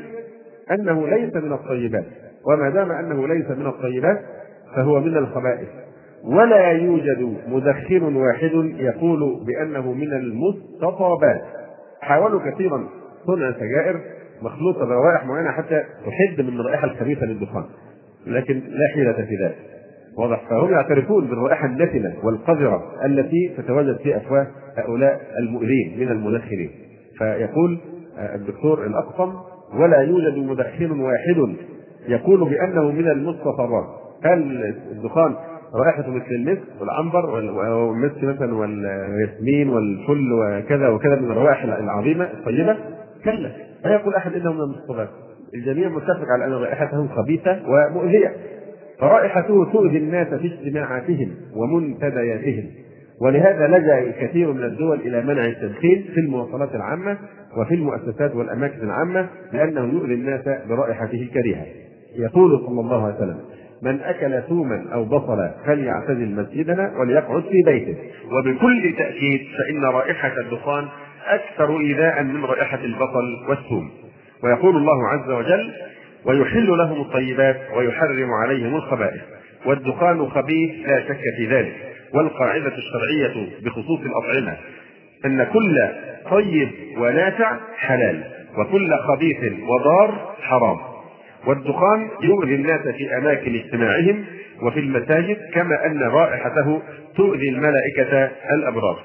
انه ليس من الطيبات، وما دام انه ليس من الطيبات فهو من الخبائث. ولا يوجد مدخن واحد يقول بانه من المستطابات. حاولوا كثيرا صنع سجائر مخلوطه بروائح معينه حتى تحد من الرائحه الخبيثه للدخان، لكن لا حيلة في ذلك واضح. فهم يعترفون بالرائحه النتنه والقذره التي تتواجد في افواه هؤلاء المؤذين من المدخنين. فيقول الدكتور الاقصم ولا يوجد مدخن واحد يقول بانه من المستطابات. هل الدخان رائحته مثل المسك والعنبر والمسك مثلا والياسمين والفل وكذا وكذا من الروائح العظيمه الطيبه؟ كلا، لا يقول احد انه من المستطابات. الجميع متفق على ان رائحته خبيثه ومؤذيه، فرائحته تؤذي الناس في اجتماعاتهم ومنتدياتهم. ولهذا لجأ الكثير من الدول الى منع التدخين في المواصلات العامه وفي المؤسسات والاماكن العامه لانه يؤذي الناس برائحته الكريهه. يقول صلى الله عليه وسلم من اكل ثوما او بصلا فليعتزل مسجدنا وليقعد في بيته. وبكل تاكيد فان رائحه الدخان اكثر ايذاء من رائحه البصل والثوم. ويقول الله عز وجل ويحل لهم الطيبات ويحرم عليهم الخبائث والدخان خبيث لا شك في ذلك. والقاعدة الشرعية بخصوص الأطعمة أن كل طيب ونافع حلال وكل خبيث وضار حرام. والدخان يؤذي الناس في أماكن اجتماعهم وفي المساجد كما أن رائحته تؤذي الملائكة الأبرار.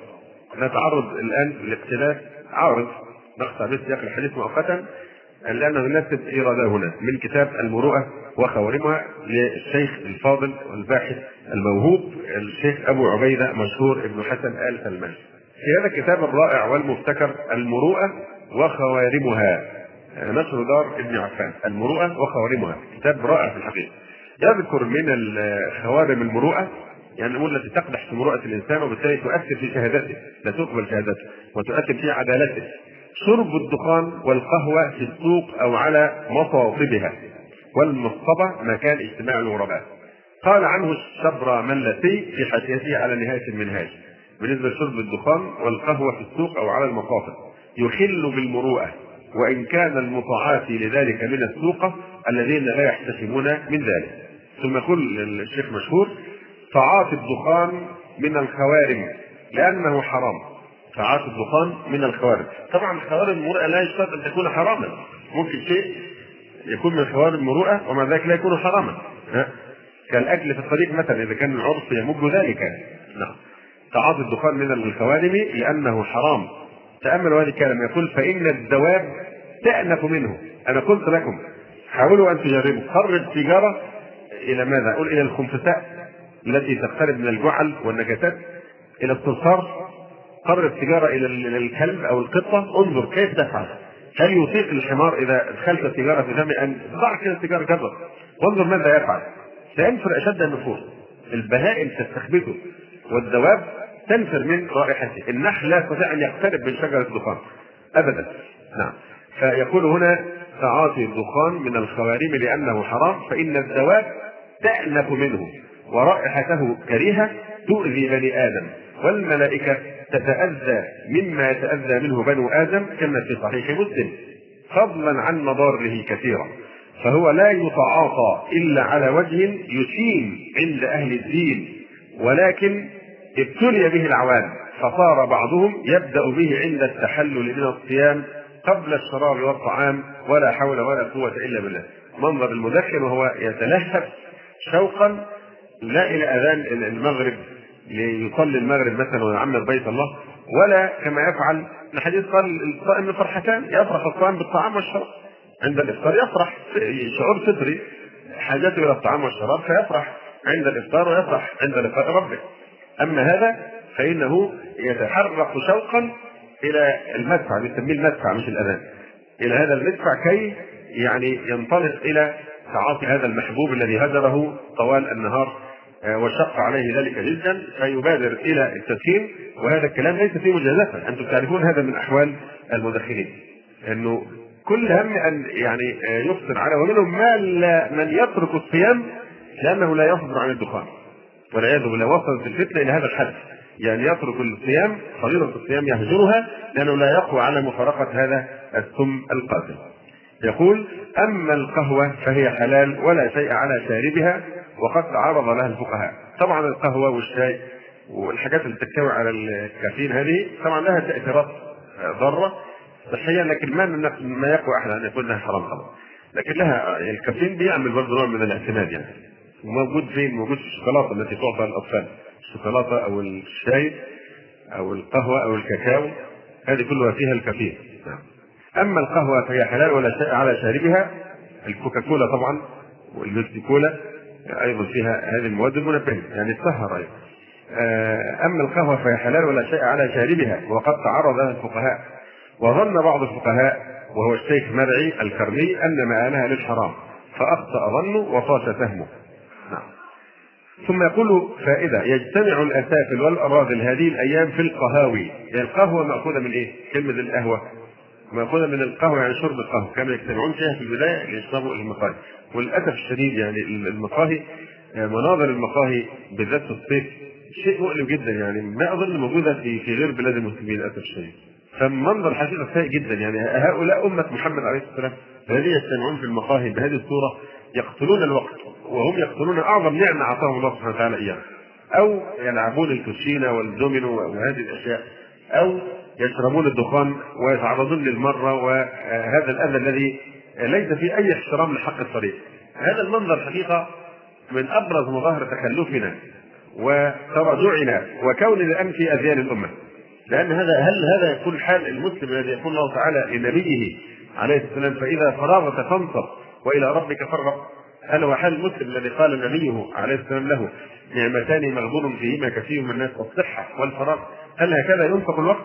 نتعرض الآن لاختلاف عارض نقطع بس سياق الحديث مؤقتا لأنه يناسب إيراده هنا من كتاب المروءة وخوارمها للشيخ الفاضل والباحث الموهوب الشيخ أبو عبيدة مشهور ابن حسن آل سلمان. في هذا الكتاب الرائع والمبتكر المروءة وخوارمها نشر دار ابن عفان. المروءة وخوارمها كتاب رائع في الحقيقة. يذكر من خوارم المروءة يعني نقول التي تقدح في مروءة الإنسان وبالتالي تؤثر في شهادته لا تقبل شهادته وتؤثر في عدالته شرب الدخان والقهوة في السوق أو على مصاطبها، والمصطبة مكان اجتماع الغرباء. قال عنه الشبرملتي في حاشيته على نهاية المنهاج بالنسبة لشرب الدخان والقهوة في السوق أو على المصاطب يخل بالمروءة وإن كان المتعاطي لذلك من السوق الذين لا يحتشمون من ذلك. ثم يقول الشيخ مشهور تعاطي الدخان من الخوارم لأنه حرام. تعاطي الدخان من الخوارم. طبعا خوارم المروءة لا يشترط أن تكون حراما، ممكن شيء يكون من خوارم المروءة ومع ذلك لا يكون حراما، كالأكل في الطريق مثلا إذا كان العرف يمج ذلك. نعم. تعاطي الدخان من الخوارم لأنه حرام. تأملوا هذه الكلمة، يقول فإن الدواب تأنف منه. أنا قلت لكم حاولوا أن تجربوا. قرب سيجارة إلى ماذا؟ أقول إلى الخنفساء التي تقترب من الجعل والنجاسات، إلى الصرصار. قرب سيجارة إلى الكلب أو القطة، انظر كيف تفعل. هل يطيق الحمار إذا دخلت السيجارة في فمه أن ضع كده السيجارة جرب وانظر ماذا يفعل؟ سينفر أشد النفور. البهائم تستخبثه والدواب تنفر من رائحته. النحل لا يستطيع أن يقترب من شجرة الدخان أبدا. نعم. فيقول هنا تعاطي الدخان من الخوارم لأنه حرام، فإن الدواب تأنف منه ورائحته كريهة تؤذي بني آدم، والملائكة تتأذى مما يتأذى منه بنو آدم كما في صحيح مسلم، فضلا عن مضاره كثيرة. فهو لا يتعاطى إلا على وجه يشين عند أهل الدين، ولكن ابتلي به العوام فصار بعضهم يبدأ به عند التحلل من الصيام قبل الشراب والطعام، ولا حول ولا قوة إلا بالله. منظر المدخن وهو يتلهف شوقا لا إلى أذان المغرب ليصلي المغرب مثلا ويعمر بيت الله، ولا كما يفعل الحديث قال الصائم من فرحتان، يفرح الصائم بالطعام والشراب. عند الإفطار يفرح شعور فطري، حاجته إلى الطعام والشراب، فيفرح عند الإفطار ويفرح عند لقاء ربه. أما هذا فإنه يتحرك شوقا إلى المدفع، نسميه المدفع مش الأذان، إلى هذا المدفع كي يعني ينطلق إلى تعاطي هذا المحبوب الذي هجره طوال النهار وشق عليه ذلك جدا، فيبادر إلى التدخين. وهذا الكلام ليس فيه مجازفة، أنتم تعرفون هذا من أحوال المدخنين، أنه كل هم أن يعني يفطر على، ومنهم من يترك الصيام لأنه لا يصبر عن الدخان والعياذ بالله. وصلت الفتنة إلى هذا الحد، يعني يترك الصيام، فريضة الصيام يهجرها لأنه لا يقوى على مفارقة هذا السم القاتل. يقول أما القهوة فهي حلال ولا شيء على شاربها وقد تعرض لها الفقهاء. طبعا القهوة والشاي والحاجات اللي تحتوي على الكافيين هذه طبعا لها تأثيرات ضارة صحيا، لكن ما ما يقوى أحد أن يقول لها حرام طبعا، لكن لها الكافيين بيعمل برضه نوع من الاعتماد. يعني موجود فين؟ موجود في الشوكولاتة التي تعطى للأطفال، الشوكولاتة أو الشاي أو القهوة أو الكاكاو، هذه كلها فيها الكافيين. أما القهوة فهي حلال ولا شيء على شاربها. الكوكاكولا طبعا والبيبسي كولا أيضا فيها هذه المواد المنبهة، يعني السهر أيضا. أما القهوة فهي حلال ولا شيء على شاربها وقد تعرض لها الفقهاء. وظن بعض الفقهاء وهو الشيخ مرعي الكرمي أن مآلها للحرام، فأخطأ ظنه وفاش فهمه. نعم. ثم يقول فائدة: يجتمع الأسافل والأراذل هذه الأيام في القهاوي. يعني القهوة مأخوذة من إيه؟ كلمة القهوة مأخوذة من القهوة، يعني شرب القهوة، كانوا يجتمعون فيها في البداية ليشربوا المقاهي. وللأسف الشديد يعني المقاهي، مناظر المقاهي بالذات في الصيف شيء مؤلم جدا، يعني ما أظن موجودة في في غير بلاد المسلمين للأسف الشديد. فمنظر حقيقة سيء جدا. يعني هؤلاء أمة محمد عليه السلام الذين يجتمعون في المقاهي بهذه الصورة يقتلون الوقت، وهم يقتلون أعظم نعمة أعطاهم الله سبحانه وتعالى إياها. أو يلعبون الكوتشينة والدومينو وهذه الأشياء، أو يشربون الدخان ويتعرضون للمرة وهذا الأذى الذي ليس فيه أي احترام لحق الطريق. هذا المنظر حقيقة من أبرز مظاهر تخلفنا وتراجعنا وكون الآن في أذيان الأمة. لأن هذا هل هذا يكون حال المسلم الذي يقول الله تعالى لنبيه عليه السلام: فإذا فرغت فانصب وإلى ربك فارغب؟ هل هو حال المسلم الذي قال نبيه عليه السلام له: نعمتان مغبون فيهما كثير من الناس، الصحة والفراغ؟ هل هكذا ينفق الوقت؟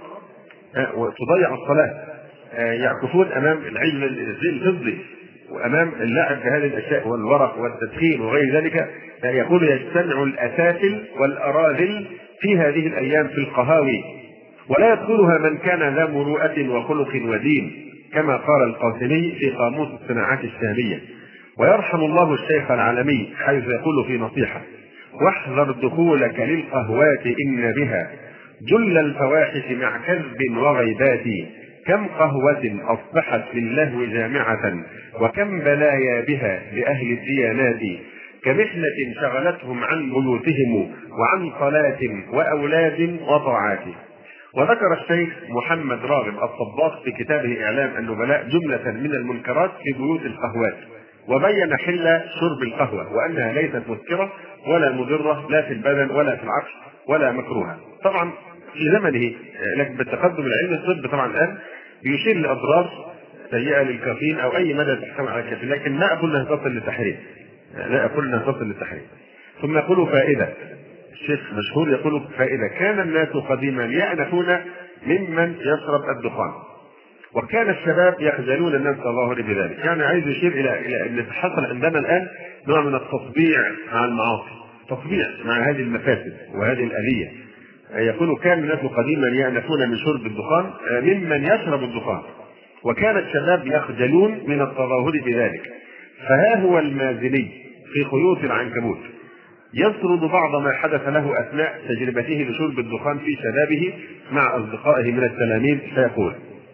وتضيع الصلاة، يعكفون أمام العجل الفضي وأمام اللعب بهذه الأشياء والورق والتدخين وغير ذلك. يقول: يجتمع الأسافل والأراذل في هذه الأيام في القهاوي، ولا يدخلها من كان ذا مروءة وخلق ودين، كما قال القاسمي في قاموس الصناعات الشامية. ويرحم الله الشيخ العالمي حيث يقول في نصيحة: واحذر دخولك للقهوات إن بها جل الفواحش مع كذب وغيبات، كم قهوة أصبحت للهو جامعة، وكم بلايا بها لأهل الديانات، كمحنة شغلتهم عن بيوتهم وعن صلاة وأولاد وطاعات. وذكر الشيخ محمد راغب الصباغ في كتابه إعلام النبلاء جملة من المنكرات في بيوت القهوات، وبين حل شرب القهوة وأنها ليست مسكرة ولا مضرة لا في البدن ولا في العقل ولا مكروهة. طبعا في زمنه، لكن بالتقدم العلمي الطب طبعا الآن بيشير لأضرار سيئة للكافيين أو أي مدى تحتوي على الكافيين، لكن ما أقول أنها تصل للتحريم، لا أقول أنها تصل للتحريم. ثم يقول فائدة، الشيخ مشهور يقول فائدة: كان الناس قديما يأنفون ممن يشرب الدخان، وكان الشباب يخجلون الناس الظاهر بذلك. يعني عايز يشير الى الى ان حصل عندنا الان نوع من التطبيع مع المعاصي، تطبيع مع هذه المفاسد وهذه الاذيه. يقول كان الناس قديما يأنفون من شرب الدخان ممن يشرب الدخان، وكان الشباب يخجلون من التظاهر بذلك. فها هو المازني في خيوط العنكبوت يسرد بعض ما حدث له اثناء تجربته لشرب الدخان في شبابه مع اصدقائه من التلاميذ، فيقول: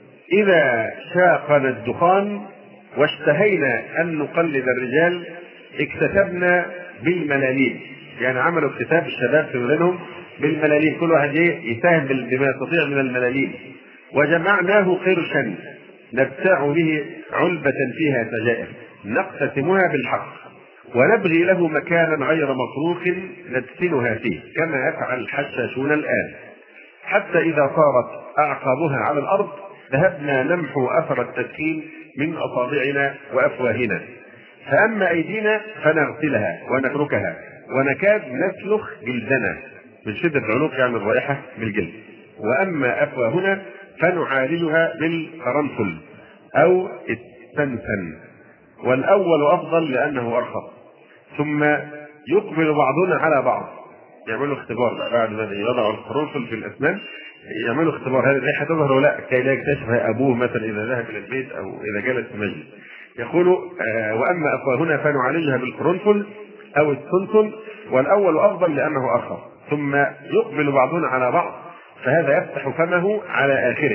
إذا شاقنا الدخان واشتهينا أن نقلد الرجال اكتسبنا بالملاليم. يعني عملوا اكتساب الشباب في بلدهم بالملاليم، كل واحد يساهم بما يستطيع من الملاليم، وجمعناه قرشا نبتاع به علبة فيها سجائر نقتسمها بالحق، ونبغي له مكانا غير مصروف ندفنها فيه كما يفعل الحشاشون الآن، حتى إذا صارت أعقابها على الأرض ذهبنا نمحو أثر التدخين من أصابعنا وأفواهنا، فأما أيدينا فنغسلها ونتركها ونكاد نسلخ جلدنا من شدة العنق، يعني الرائحة بالجلد، وأما أفواهنا فنعالجها بالقرنفل أو السنسن، والأول أفضل لأنه أرخص. ثم يقبل بعضنا على بعض، يعملوا اختبار بعد ما يضعوا القرنفل في الأسنان، يعملوا اختبار هل الريحه تظهر ولا لا، كي لا يكتشفها ابوه مثلا اذا ذهب الى البيت او اذا جلس في مجلس. يقول: آه واما افواهنا فنعالجها بالقرنفل او السنسن، والاول افضل لانه ارخص. ثم يقبل بعضنا على بعض، فهذا يفتح فمه على اخره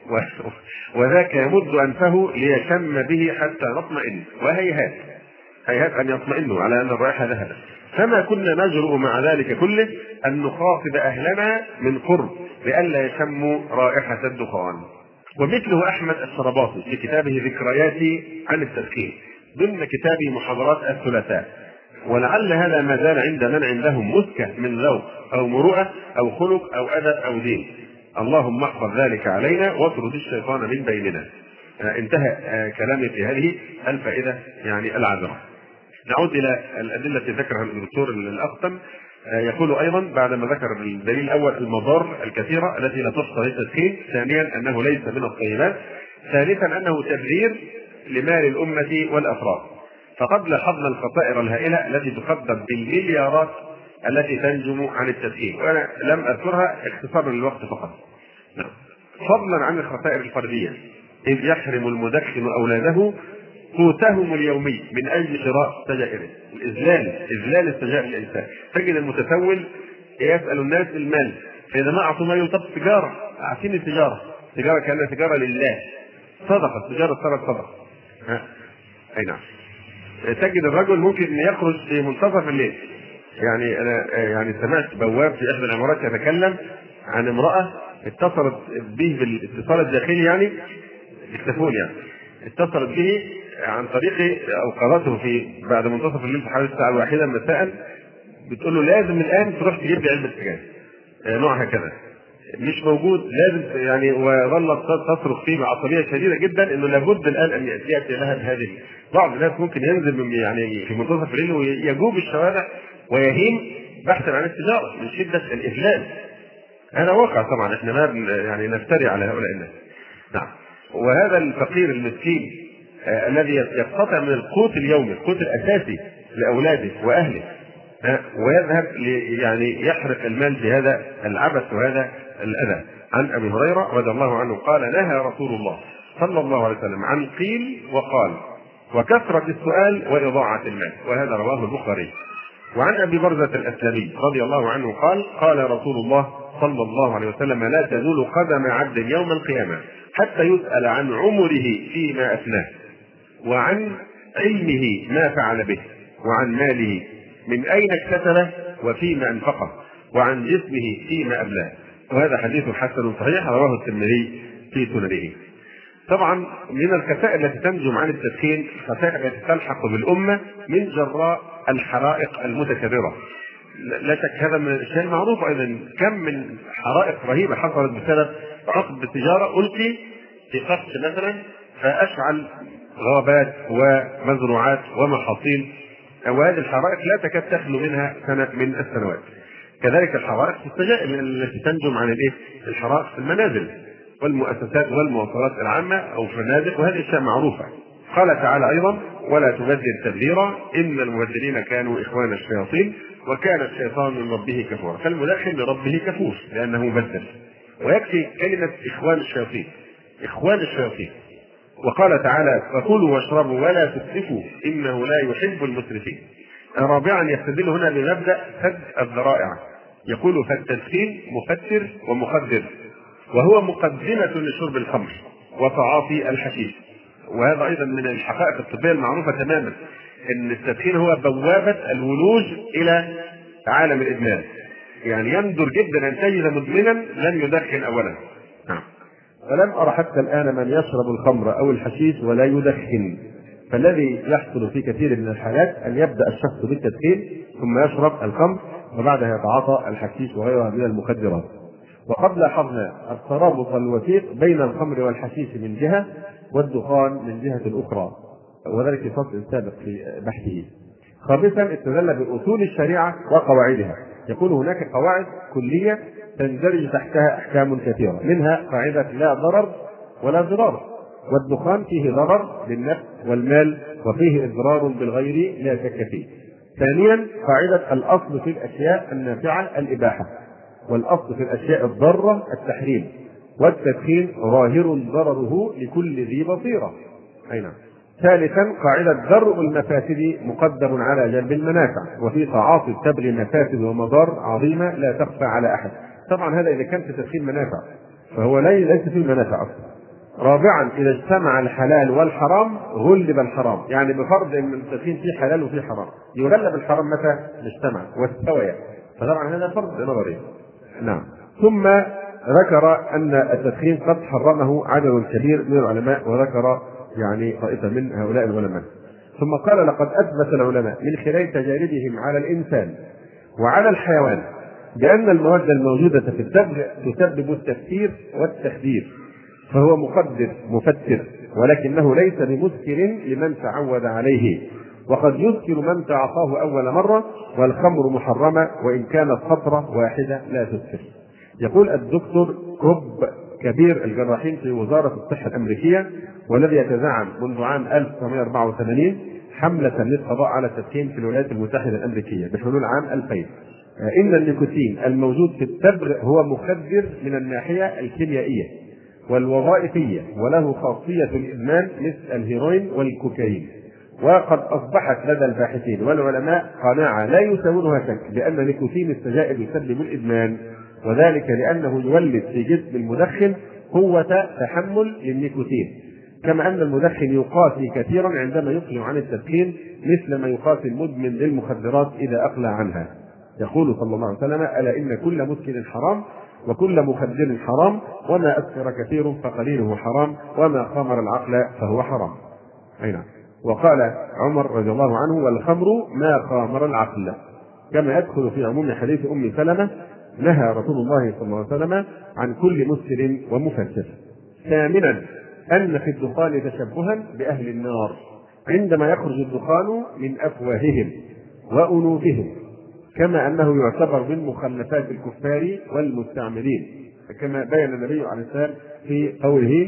وذاك يمد انفه ليشم به حتى نطمئن، وهيهات هيهات ان يطمئنوا على ان الرائحه ذهبت. فما كنا نجرؤ مع ذلك كله ان نخاطب اهلنا من قرب لئلا يشموا رائحه الدخان. ومثله احمد الشرباطي في كتابه ذكرياتي عن التدخين ضمن كتاب محاضرات الثلاثاء. ولعل هذا ما زال عند من عندهم مسكه من ذوق او مروءه او خلق او ادب او دين. اللهم احفظ ذلك علينا واطرد الشيطان من بيننا. انتهى كلامي في هذه الفائده يعني العذره. نعود الى الادله التي ذكرها الدكتور الاقطم. يقول ايضا بعدما ذكر الدليل الاول المضار الكثيره التي لا تحصى للتدخين، ثانيا انه ليس من الطيبات، ثالثا انه تبذير لمال الامه والافراد. فقد لاحظنا الخسائر الهائله التي تقدر بالمليارات التي تنجم عن التدخين، وانا لم اذكرها اختصارا للوقت فقط. فضلا عن الخسائر الفرديه، اذ يحرم المدخن اولاده قوتهم اليومي من اجل شراء سجائره. الاذلال اذلال السجائر للانسان. تجد المتسول يسال الناس المال، فاذا ما اعطوا مال طب تجاره، اعطيني تجاره، تجاره كانها تجاره لله، صدقه، تجاره صارت صدقه. ها اي نعم. تجد الرجل ممكن يخرج في منتصف الليل. يعني انا يعني سمعت بواب في احدى العمارات يتكلم عن امراه اتصلت به بالاتصال الداخلي، يعني التليفون، يعني اتصلت به عن طريق اوقاته في بعد منتصف الليل في حوالي الساعه الواحده مساء، بتقول له لازم الان تروح تجيب لي علبه سجاير نوعها كذا، مش موجود لازم يعني. وظلت تصرخ فيه بعصبيه شديده جدا انه لابد الان ان ياتي لها بهذه. بعض الناس ممكن ينزل من يعني في منتصف الليل ويجوب الشوارع ويهيم بحثا عن التجاره من شده الاذلال. هذا واقع طبعا، احنا ما يعني نفتري على هؤلاء الناس. نعم. وهذا الفقير المسكين آه الذي يقتطع من القوت اليومي، القوت الاساسي لاولاده واهله، آه ويذهب يعني يحرق المال بهذا العبث وهذا الاذى. عن ابي هريره رضي الله عنه قال: نهى رسول الله صلى الله عليه وسلم عن قيل وقال وكثره السؤال واضاعه المال، وهذا رواه البخاري. وعن ابي برزة الاسلمي رضي الله عنه قال: قال رسول الله صلى الله عليه وسلم: لا تزول قدم عبد يوم القيامه حتى يسأل عن عمره فيما أفناه، وعن علمه ما فعل به، وعن ماله من أين اكتسبه وفيما أنفقه، وعن جسمه فيما أبلاه. وهذا حديث حسن صحيح رواه الترمذي في سننه. طبعا من الخسائر التي تنجم عن التدخين خسائر التي تلحق بالأمة من جراء الحرائق المتكررة. لا شك هذا من الاشياء المعروفه. ايضا كم من حرائق رهيبه حصلت بسبب قصد تجاره القي في قفش مثلا فاشعل غابات ومزروعات ومحاصيل، وهذه الحرائق لا تكاد تخلو منها سنه من السنوات. كذلك الحرائق في السجائر التي تنجم عن الايه؟ الحرائق في المنازل والمؤسسات والمواصلات العامه او فنادق، وهذه اشياء معروفه. قال تعالى ايضا: ولا تبذر تبذيرا ان المبذرين كانوا اخوان الشياطين وكان الشيطان من ربه كفورا. فالمدخن لربه كفور لانه مبذر، ويكفي كلمه اخوان الشياطين، اخوان الشياطين. وقال تعالى: فكلوا واشربوا ولا تسرفوا انه لا يحب المسرفين. رابعا يستدل هنا بمبدا سد الذرائع، يقول: فالتدخين مفتر ومخدر، وهو مقدمه لشرب الخمر وتعاطي الحشيش. وهذا ايضا من الحقائق الطبيه المعروفه تماما، ان التدخين هو بوابه الولوج الى عالم الادمان. يعني يندر جدا ان تجد مدمنا لم يدخن اولا. نعم. ولم ارى حتى الان من يشرب الخمر او الحشيش ولا يدخن. فالذي يحصل في كثير من الحالات ان يبدا الشخص بالتدخين ثم يشرب الخمر وبعدها يتعاطى الحشيش وغيرها من المخدرات. وقد لاحظنا الترابط الوثيق بين الخمر والحشيش من جهه والدخان من جهه اخرى، وذلك في فصل سابق في بحثه. خامسا استدل باصول الشريعه وقواعدها، يقول هناك قواعد كليه تندرج تحتها احكام كثيره، منها قاعده لا ضرر ولا ضرار، والدخان فيه ضرر بالنفس والمال وفيه اضرار بالغير لا شك فيه. ثانيا قاعده الاصل في الاشياء النافعه الاباحه، والاصل في الاشياء الضاره التحريم، والتدخين ظاهر ضرره لكل ذي بصيره. اي نعم. ثالثا قاعدة درء المفاسد مقدم على جلب المنافع، وفي تعاطي التبغي مفاسد ومضار عظيمة لا تخفى على أحد. طبعا هذا إذا كان في تدخين منافع، فهو ليس فيه منافع أصلا. رابعا إذا اجتمع الحلال والحرام غلب الحرام، يعني بفرض أن التدخين فيه حلال وفيه حرام يغلب الحرام متى اجتمع واستوى، فطبعا هذا فرض نظري. نعم. ثم ذكر أن التدخين قد حرمه عدد كبير من العلماء، وذكر يعني طائفة من هؤلاء العلماء. ثم قال: لقد أثبت العلماء من خلال تجاربهم على الإنسان وعلى الحيوان بأن المواد الموجودة في التبغ تسبب التكثير والتخدير، فهو مقدر مفتر، ولكنه ليس بمسكر لمن تعود عليه، وقد يسكر من تعاطاه أول مرة، والخمر محرمة وإن كانت قطرة واحدة لا تسكر. يقول الدكتور كوب كبير الجراحين في وزارة الصحة الأمريكية، والذي يتزعم منذ عام ألف وتسعمائة وأربعة وثمانين حملة للقضاء على التدخين في الولايات المتحدة الأمريكية بحلول عام ألفين، إن النيكوتين الموجود في التبغ هو مخدر من الناحية الكيميائية والوظائفية، وله خاصية الإدمان مثل الهيروين والكوكايين. وقد أصبحت لدى الباحثين والعلماء قناعة لا يساوونها شك بأن نيكوتين السجائر يسبب الإدمان، وذلك لأنه يولد في جسم المدخن قوة تحمل للنيكوتين، كما أن المدخن يقاسي كثيرا عندما يقلع عن التدخين مثل ما يقاسي المدمن للمخدرات إذا أقلع عنها. يقول صلى الله عليه وسلم: ألا إن كل مسكر حرام وكل مخدر حرام، وما أسكر كثير فقليله حرام، وما خمر العقل فهو حرام. أي نعم. وقال عمر رضي الله عنه: والخمر ما خامر العقل، كما يدخل في عموم حديث أم سلمة: نهى رسول الله صلى الله عليه وسلم عن كل مسكر ومفسر. ثامنا أن في الدخان تشبها بأهل النار عندما يخرج الدخان من أفواههم وأنوفهم، كما أنه يعتبر من مخلفات الكفار والمستعمرين، كما بين النبي عليه السلام في قوله: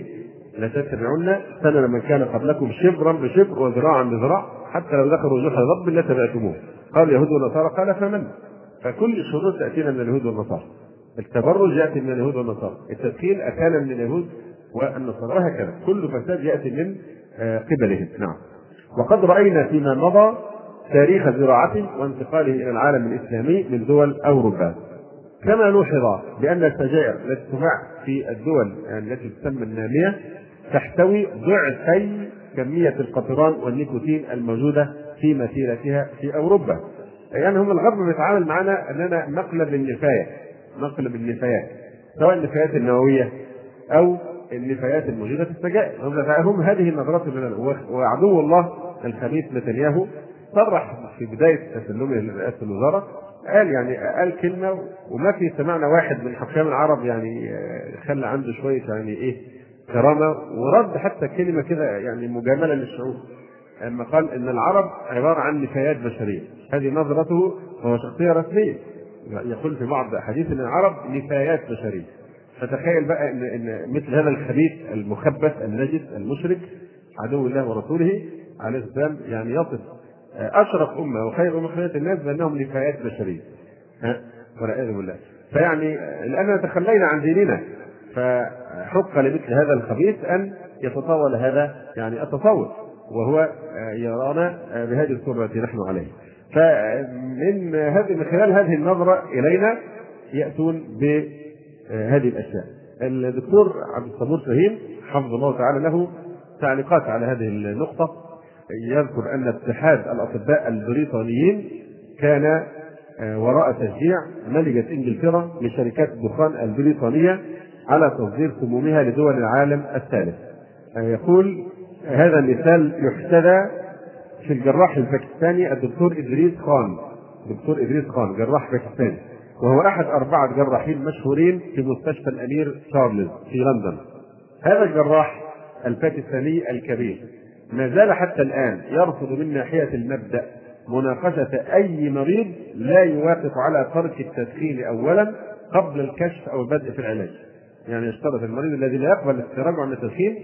لتتبعن سنن من كان قبلكم شبرا بشبر وذراعا بذراع حتى لو دخلوا جحر ضب لتبعتموه. قال اليهود والنصارى، قال فمن؟ فكل الشروط تأتينا من اليهود والنصارى، التبرج يأتي من اليهود والنصارى، التدخين أتانا من اليهود والنصارى، وهكذا كل فساد يأتي من قبلهم. نعم. وقد رأينا فيما مضى تاريخ زراعته وانتقاله إلى العالم الإسلامي من دول أوروبا، كما لوحظ بأن السجائر التي تباع في الدول التي تسمى النامية تحتوي ضعفي كمية القطران والنيكوتين الموجودة في مثيلتها في أوروبا. يعني هم الغرب بيتعامل معنا اننا نقلب النفايات، نقلب النفايات سواء النفايات النوويه او النفايات الموجوده في السجائر. هم هذه النظرات لنا. وعدو الله الخبيث نتنياهو صرح في بدايه تسلمه لرئاسه الوزاره، قال يعني قال كلمه وما في سمعنا واحد من حكام العرب يعني خلى عنده شويه يعني ايه كرامه، ورد حتى كلمه كده يعني مجامله للشعوب لما قال ان العرب عباره عن نفايات بشريه. هذه نظرته وهو شخصيه رسميه، يقول في بعض احاديث ان العرب نفايات بشريه. فتخيل بقى ان ان مثل هذا الخبيث المخبث النجس المشرك عدو الله ورسوله عليه السلام يعني يصف اشرف امه وخير امه خيرة الناس بانهم نفايات بشريه. ها والعياذ بالله. فيعني لاننا تخلينا عن ديننا فحق لمثل هذا الخبيث ان يتطاول هذا يعني التصور، وهو يرانا بهذه الصوره التي نحن عليها. فمن هذه من خلال هذه النظره الينا ياتون بهذه الاشياء. الدكتور عبد الصبور شاهين حفظه الله تعالى له تعليقات على هذه النقطه، يذكر ان اتحاد الاطباء البريطانيين كان وراء تشجيع ملكه انجلترا لشركات الدخان البريطانيه على تصدير سمومها لدول العالم الثالث. يقول هذا المثال يحتذى في الجراح الباكستاني الدكتور إدريس خان، دكتور إدريس خان جراح باكستاني، وهو أحد أربعة جراحين مشهورين في مستشفى الأمير تشارلز في لندن. هذا الجراح الباكستاني الكبير ما زال حتى الآن يرفض من ناحية المبدأ مناقشة أي مريض لا يوافق على ترك التدخين أولا قبل الكشف أو البدء في العلاج. يعني يشترط المريض الذي لا يقبل التراجع عن التدخين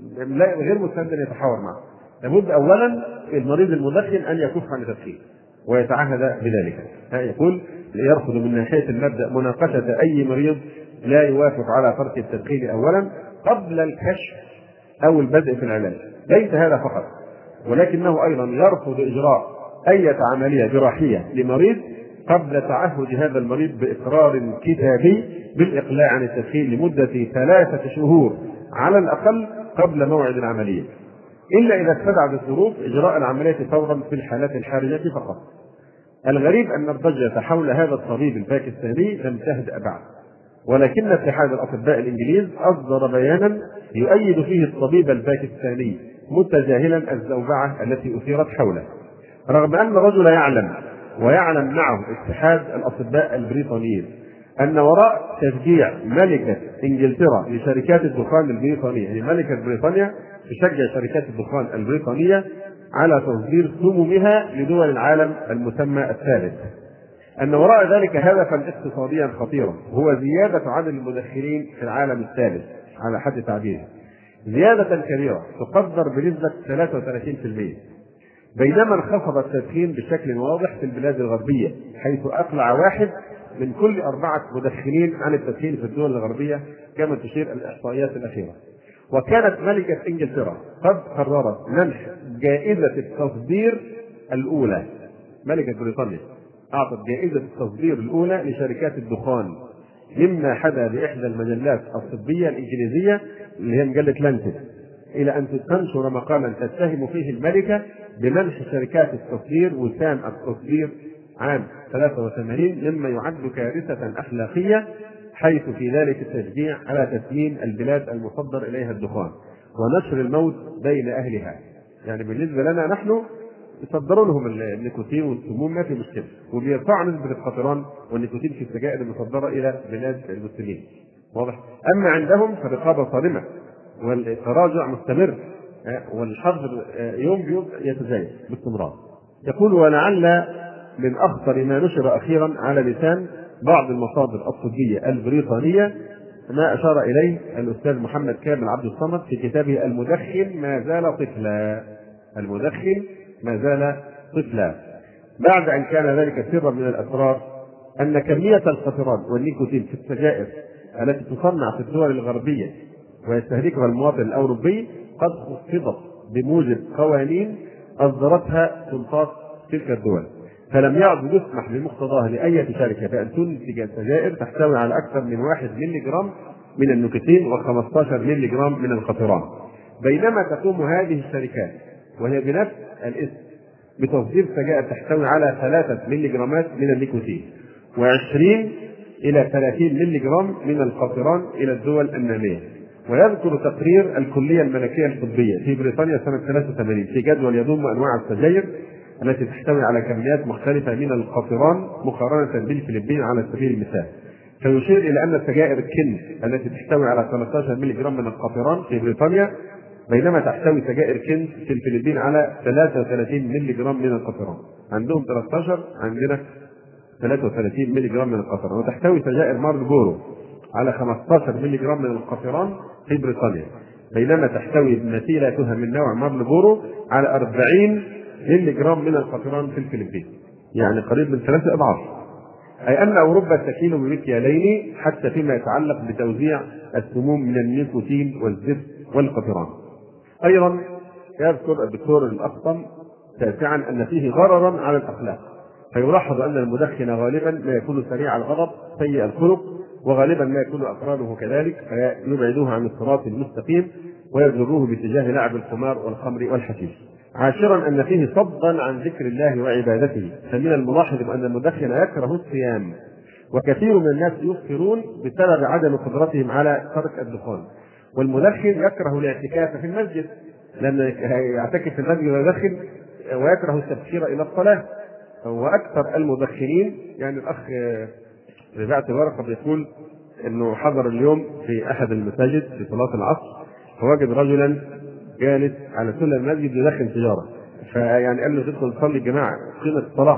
غير مستعد ان يتحاور معه، لابد اولا المريض المدخن ان يكف عن التدخين ويتعهد بذلك. يقول يرفض من ناحيه المبدا مناقشه اي مريض لا يوافق على ترك التدخين اولا قبل الكشف او البدء في العلاج. ليس هذا فقط، ولكنه ايضا يرفض اجراء اي عمليه جراحيه لمريض قبل تعهد هذا المريض باقرار كتابي بالاقلاع عن التدخين لمده ثلاثه شهور على الاقل قبل موعد العمليه، الا اذا استدعت الظروف اجراء العمليه فورا في الحالات الحرجه فقط. الغريب ان الضجه حول هذا الطبيب الباكستاني لم تهدأ بعد، ولكن اتحاد الاطباء الانجليز اصدر بيانا يؤيد فيه الطبيب الباكستاني متجاهلا الزوبعه التي اثيرت حوله، رغم ان الرجل يعلم ويعلم معه اتحاد الاطباء البريطانيين ان وراء تشجيع ملكه انجلترا لشركات الدخان البريطانيه، يعني ملكه بريطانيا تشجع شركات الدخان البريطانيه على تصدير سمومها لدول العالم المسمى الثالث، ان وراء ذلك هدفا اقتصاديا خطيرا هو زياده عدد المدخنين في العالم الثالث على حد تعبيره، زياده كبيره تقدر بنسبه ثلاثة وثلاثين بالمئة، بينما انخفض التدخين بشكل واضح في البلاد الغربيه، حيث اقلع واحد من كل أربعة مدخنين عن التدخين في الدول الغربية كما تشير الإحصائيات الأخيرة. وكانت ملكة إنجلترا قد قررت منح جائزة التصدير الأولى، ملكة بريطانيا أعطت جائزة التصدير الأولى لشركات الدخان، مما حدا بإحدى المجلات الطبية الإنجليزية اللي هي مجلة لانسيت، إلى أن تنشر مقالا تتهم فيه الملكة بمنح شركات التصدير وسام التصدير عام ثلاثة وثمانين، مما يعد كارثة أخلاقية، حيث في ذلك التشجيع على تسمين البلاد المصدر إليها الدخان ونشر الموت بين أهلها. يعني بالنسبة لنا نحن يصدروا لهم النيكوتين والسموم ما في مشكلة، وبيرفعوا نسبة القطران والنيكوتين في السجائر المصدرة إلى بلاد المسلمين، واضح؟ أما عندهم فرقابة صارمة والتراجع مستمر والحظر يوم بيوم يتزايد باستمرار. يقول ولعل من أخطر ما نشر أخيرا على لسان بعض المصادر الطبية البريطانية ما أشار إليه الأستاذ محمد كامل عبد الصمد في كتابه المدخن ما زال طفلا، المدخن ما زال طفلا، بعد أن كان ذلك سرا من الأسرار أن كمية القطران والنيكوتين في السجائر التي تصنع في الدول الغربية ويستهلكها المواطن الأوروبي قد خفضت بموجب قوانين أصدرتها سلطات تلك الدول، فلم يعد يسمح بمقتضاها لأي شركة بأن تنتج سجائر تحتوي على أكثر من واحد ملي جرام من النيكوتين وخمسة عشر ملي جرام من القطران، بينما تقوم هذه الشركات وهي بنفس الاسم بتصدير سجائر تحتوي على ثلاثة ملي جرامات من النيكوتين وعشرين إلى ثلاثين ملي جرام من القاطران إلى الدول النامية. ويذكر تقرير الكلية الملكية الطبية في بريطانيا سنة ثلاثة وثمانين في جدول يضم أنواع السجاير التي تحتوي على كميات مختلفة من القاطران مقارنة بالفلبين على سبيل المثال، فيشير إلى أن سجائر الكن التي تحتوي على ثلاثة عشر ملي جرام من القاطران في بريطانيا بينما تحتوي سجائر كن في الفلبين على ثلاثة وثلاثين ملي جرام من القاطران. عندهم ثلاثة عشر، عندنا ثلاثة وثلاثين ملي جرام من القاطران. وتحتوي سجائر مارلبورو على خمسة عشر ملي جرام من القاطران في بريطانيا بينما تحتوي مثيلاتها من نوع مارلبورو على أربعين ملي جرام من القاطران في الفلبين، يعني قريب من ثلاثة أضعاف. أي أن أوروبا تكيل بمكيالين حتى فيما يتعلق بتوزيع السموم من النيكوتين والزفت والقاطران. أيضا يذكر الدكتور الأقطم تاسعا أن فيه ضررا على الأخلاق، فيلاحظ أن المدخن غالبا ما يكون سريع الغضب سيء الخلق، وغالبا ما يكون أقرانه كذلك، فيبعدوه عن الصراط المستقيم ويجروه باتجاه لعب القمار والخمر والحشيش. عاشرا أن فيه صدا عن ذكر الله وعبادته، فمن الملاحظ أن المدخن يكره الصيام، وكثير من الناس يفطرون بسبب عدم قدرتهم على ترك الدخان. والمدخن يكره الاعتكاف في المسجد لأنه يعتكف في المسجد ويدخن، ويكره التبكير إلى الصلاة. وأكثر المدخنين، يعني الأخ رفعت ورقة بيقول إنه حضر اليوم في أحد المساجد في صلاة العصر فوجد رجلا جالس على سلم المسجد يدخن سيجارة، فيعني قال له تدخل تصلي الجماعة قيمة الصلاة،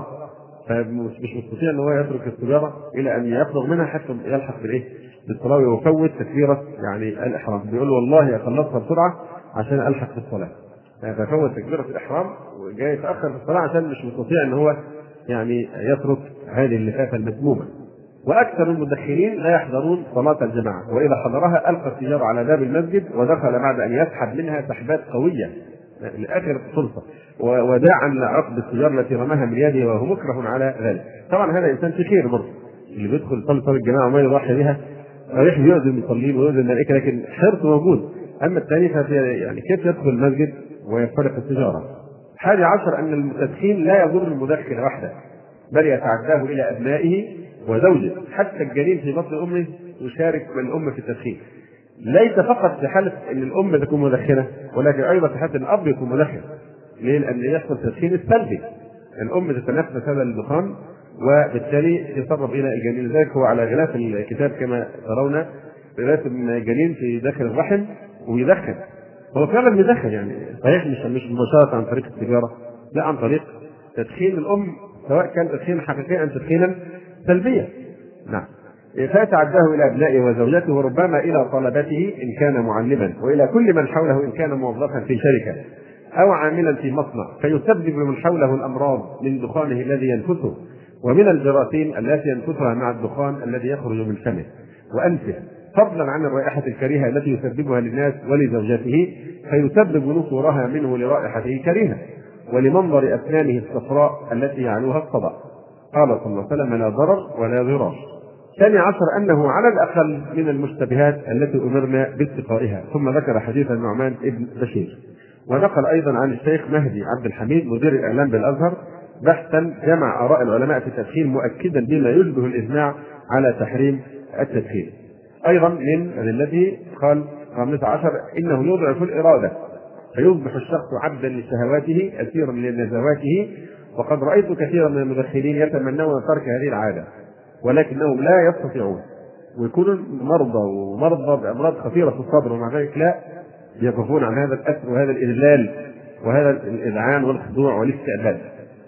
فمش مستطيع ان هو يترك السيجاره الى ان يفرغ منها حتى يلحق بالايه؟ بالصلاه ويفوت تكبيره يعني الاحرام. بيقول له والله اخلصها بسرعه عشان الحق بالصلاه، ففوت تكبيره الاحرام وجاي يتاخر في الصلاه عشان مش مستطيع ان هو يعني يترك هذه اللفافه المذمومه. واكثر المدخنين لا يحضرون صلاه الجماعه، واذا حضرها القى السيجاره على باب المسجد ودخل بعد ان يسحب منها سحبات قويه لاخر السلطه وداعا لعقد السيجاره التي رماها من يده وهو مكره على ذلك. طبعا هذا انسان في خير برضه، اللي بيدخل يصلي صلاه الجماعه وما يضحي بها صحيح بيؤذي المصلين ويؤذي الملائكه، لكن حرصه موجود. اما الثاني ففي يعني كيف يدخل المسجد ويفترق السيجاره. حادي عشر ان التدخين لا يضر المدخن وحده، بل يتعداه الى ابنائه وزوجه، حتى الجنين في بطن امه يشارك من الام في التدخين. ليس فقط في حاله ان الام تكون مدخنه، ولكن ايضا في حاله ان الاب يكون مدخن. ليه؟ لان يحصل تدخين السلبي، الام تتنفس هذا الدخان وبالتالي يتسرب الى الجنين. لذلك هو على غلاف الكتاب كما ترون راسم الجنين في داخل الرحم ويدخن، هو فعلا بيدخن، يعني صحيح مش مش مباشره عن طريق السيجاره، لا عن طريق تدخين الام، سواء كان تدخين حقيقيا ام تدخينا سلبيا. نعم. فيتعداه الى ابنائه وزوجته وربما الى طلبته ان كان معلما، والى كل من حوله ان كان موظفا في شركه او عاملا في مصنع، فيسبب من حوله الامراض من دخانه الذي ينفثه ومن الجراثيم التي ينفثها مع الدخان الذي يخرج من فمه وانفه، فضلا عن الرائحه الكريهه التي يسببها للناس ولزوجته، فيسبب نفورها منه لرائحته كريهه ولمنظر اسنانه الصفراء التي يعلوها الصدى. قال صلى الله عليه وسلم لا ضرر ولا ضرار. ثاني عشر أنه على الأقل من المشتبهات التي أمرنا باتقائها. ثم ذكر حديث النعمان ابن بشير، ونقل أيضا عن الشيخ مهدي عبد الحميد مدير الإعلام بالأزهر بحثا جمع آراء العلماء في التدخين مؤكدا بما يشبه الإجماع على تحريم التدخين. أيضا من الذي قال خامس عشر إنه يضعف الإرادة فيصبح الشخص عبدا لشهواته أسيرا لنزواته، وقد رأيت كثيرا من المدخنين يتمنون ترك هذه العادة ولكنهم لا يستطيعون، ويكونوا مرضى ومرضى بأمراض خطيرة في الصدر، ومع ذلك لا يكفون عن هذا الأثر وهذا الإذلال وهذا الإذعان والخضوع والاستعباد.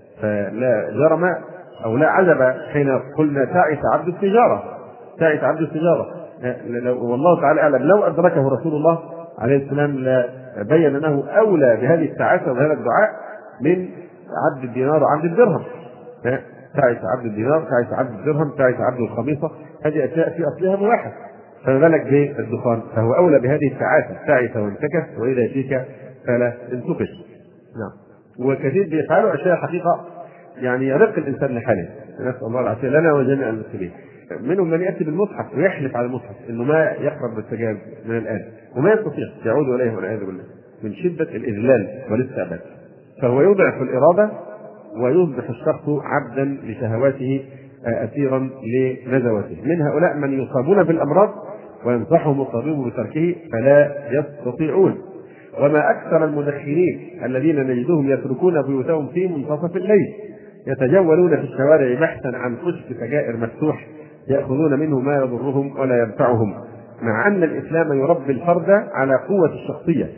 فلا جرم أو لا عجب حين قلنا تعس عبد السيجارة، تعس عبد السيجارة. والله تعالى أعلم لو أدركه رسول الله عليه السلام لبين أنه أولى بهذه التعاسة وهذا الدعاء من عبد الدينار وعبد الدرهم. تعس عبد الدينار، تعس عبد الدرهم، تعس عبد الخميصة، هذه أشياء في أصلها واحد، فما بالك بالدخان؟ فهو أولى بهذه التعاسة، تعس وانتكس وإذا فيك فلا انتقش. نعم. وكثير بيفعلوا أشياء حقيقة يعني يرق الإنسان لحاله، نسأل الله العافية لنا وجميع المسلمين. منهم من يأتي بالمصحف ويحلف على المصحف إنه ما يقرب بالسجاير من الآن وما يستطيع، يعود إليه والعياذ بالله من شدة الإذلال والاستعباد. فهو يضعف الإرادة ويصبح الشخص عبدا لشهواته أسيرا لنزواته. من هؤلاء من يصابون بالأمراض وينصحهم الطبيب بتركه فلا يستطيعون. وما أكثر المدخنين الذين نجدهم يتركون بيوتهم في منتصف الليل، يتجولون في الشوارع بحثا عن كشك سجائر مفتوح يأخذون منه ما يضرهم ولا ينفعهم، مع أن الإسلام يربي الفرد على قوة الشخصية،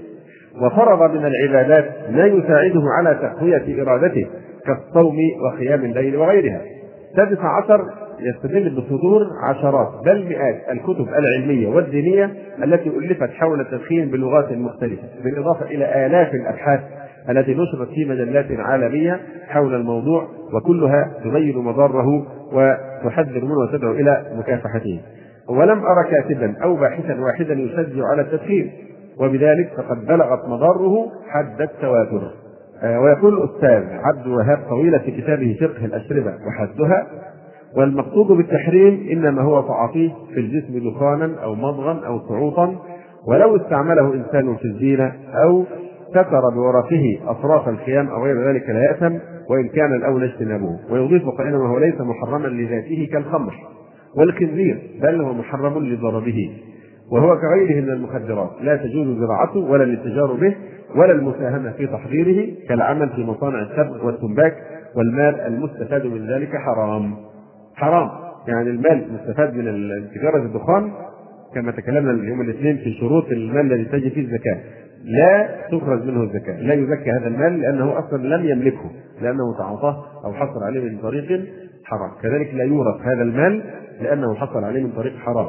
وفرض من العبادات ما يساعده على تقوية إرادته كالصوم وقيام الليل وغيرها. سادس عشر، يستدل بصدور عشرات بل مئات الكتب العلمية والدينية التي ألفت حول التدخين بلغات مختلفة، بالإضافة إلى آلاف الأبحاث التي نشرت في مجلات عالمية حول الموضوع، وكلها تبين مضاره وتحذر منه وتدعو إلى مكافحته. ولم أرى كاتبا أو باحثا واحدا يشجع على التدخين، وبذلك فقد بلغت مضاره حد التواتر. ويقول الأستاذ عبد الوهاب طويلة في كتابه فقه الأشربة وحدها: والمقصود بالتحريم إنما هو تعاطيه في الجسم دخانا أو مضغا أو صعوطا، ولو استعمله إنسان في الزينة أو ستر بورقه أطراف الخيام أو غير ذلك لا يأثم، وإن كان الأولى اجتنابه. ويضيف قائلا: وهو ليس محرما لذاته كالخمر والخنزير، بل هو محرم لضربه، وهو كغيره من المخدرات لا تجوز زراعته ولا الاتجار به ولا المساهمة في تحضيره كالعمل في مصانع التبغ والتنباك، والمال المستفاد من ذلك حرام. حرام يعني المال المستفاد من تجارة الدخان كما تكلمنا اليوم الاثنين في شروط المال الذي تجي فيه الزكاة، لا تخرج منه الزكاة، لا يزكى هذا المال لأنه أصلا لم يملكه، لأنه تعاطاه أو حصل عليه من طريق حرام. كذلك لا يورث هذا المال لأنه حصل عليه من طريق حرام.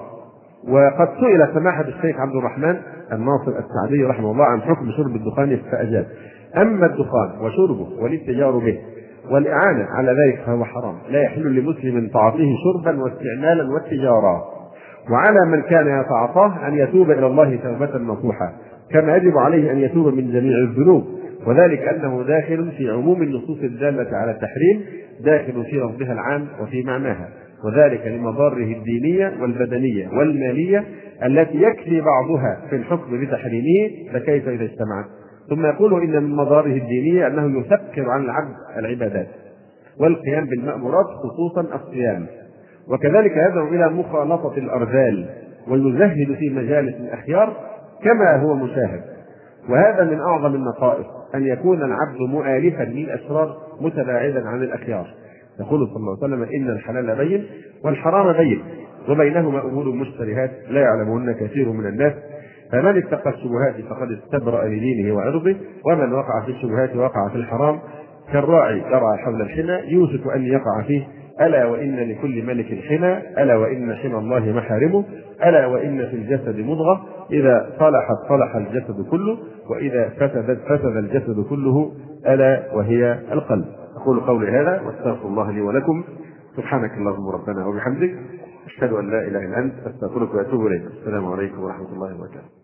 وقد سئل سماحة الشيخ عبد الرحمن الناصر السعدي رحمه الله عن حكم شرب الدخان فأجاب: أما الدخان وشربه والاتجار به والإعانة على ذلك فهو حرام، لا يحل لمسلم تعاطيه شربا واستعمالا والتجارة، وعلى من كان يتعاطاه أن يتوب إلى الله توبة نصوحا، كما يجب عليه أن يتوب من جميع الذنوب، وذلك أنه داخل في عموم النصوص الدالة على التحريم، داخل في لفظها العام وفي معناها، وذلك لمضاره الدينية والبدنية والمالية التي يكفي بعضها في الحكم بتحريمه، فكيف إذا اجتمعت؟ ثم يقول إن من مضاره الدينية أنه يسكر عن العبد العبادات والقيام بالمأمورات خصوصا الصيام، وكذلك يدعو إلى مخالطة الأرذال ويزهد في مجالس الأخيار كما هو مشاهد. وهذا من أعظم النقائص أن يكون العبد مؤالفا للأشرار متباعدا عن الأخيار. يقول صلى الله عليه وسلم: إن الحلال بين والحرام بين وبينهما أمور مشتبهات لا يعلمهن كثير من الناس، فمن اتقى الشبهات فقد استبرأ لدينه وعرضه، ومن وقع في الشبهات وقع في الحرام، كالراعي يرعى حول الحمى يوشك أن يقع فيه. ألا وإن لكل ملك حمى، ألا وإن حمى الله محارمه، ألا وإن في الجسد مضغة إذا صلحت صلح الجسد كله، وإذا فسدت فسد الجسد كله، ألا وهي القلب. أقول قولي هذا واستغفر الله لي ولكم. سبحانك اللهم ربنا وبحمدك، أشهد أن لا إله إلا أنت، أستغفرك وأتوب إليك. السلام عليكم ورحمة الله وبركاته.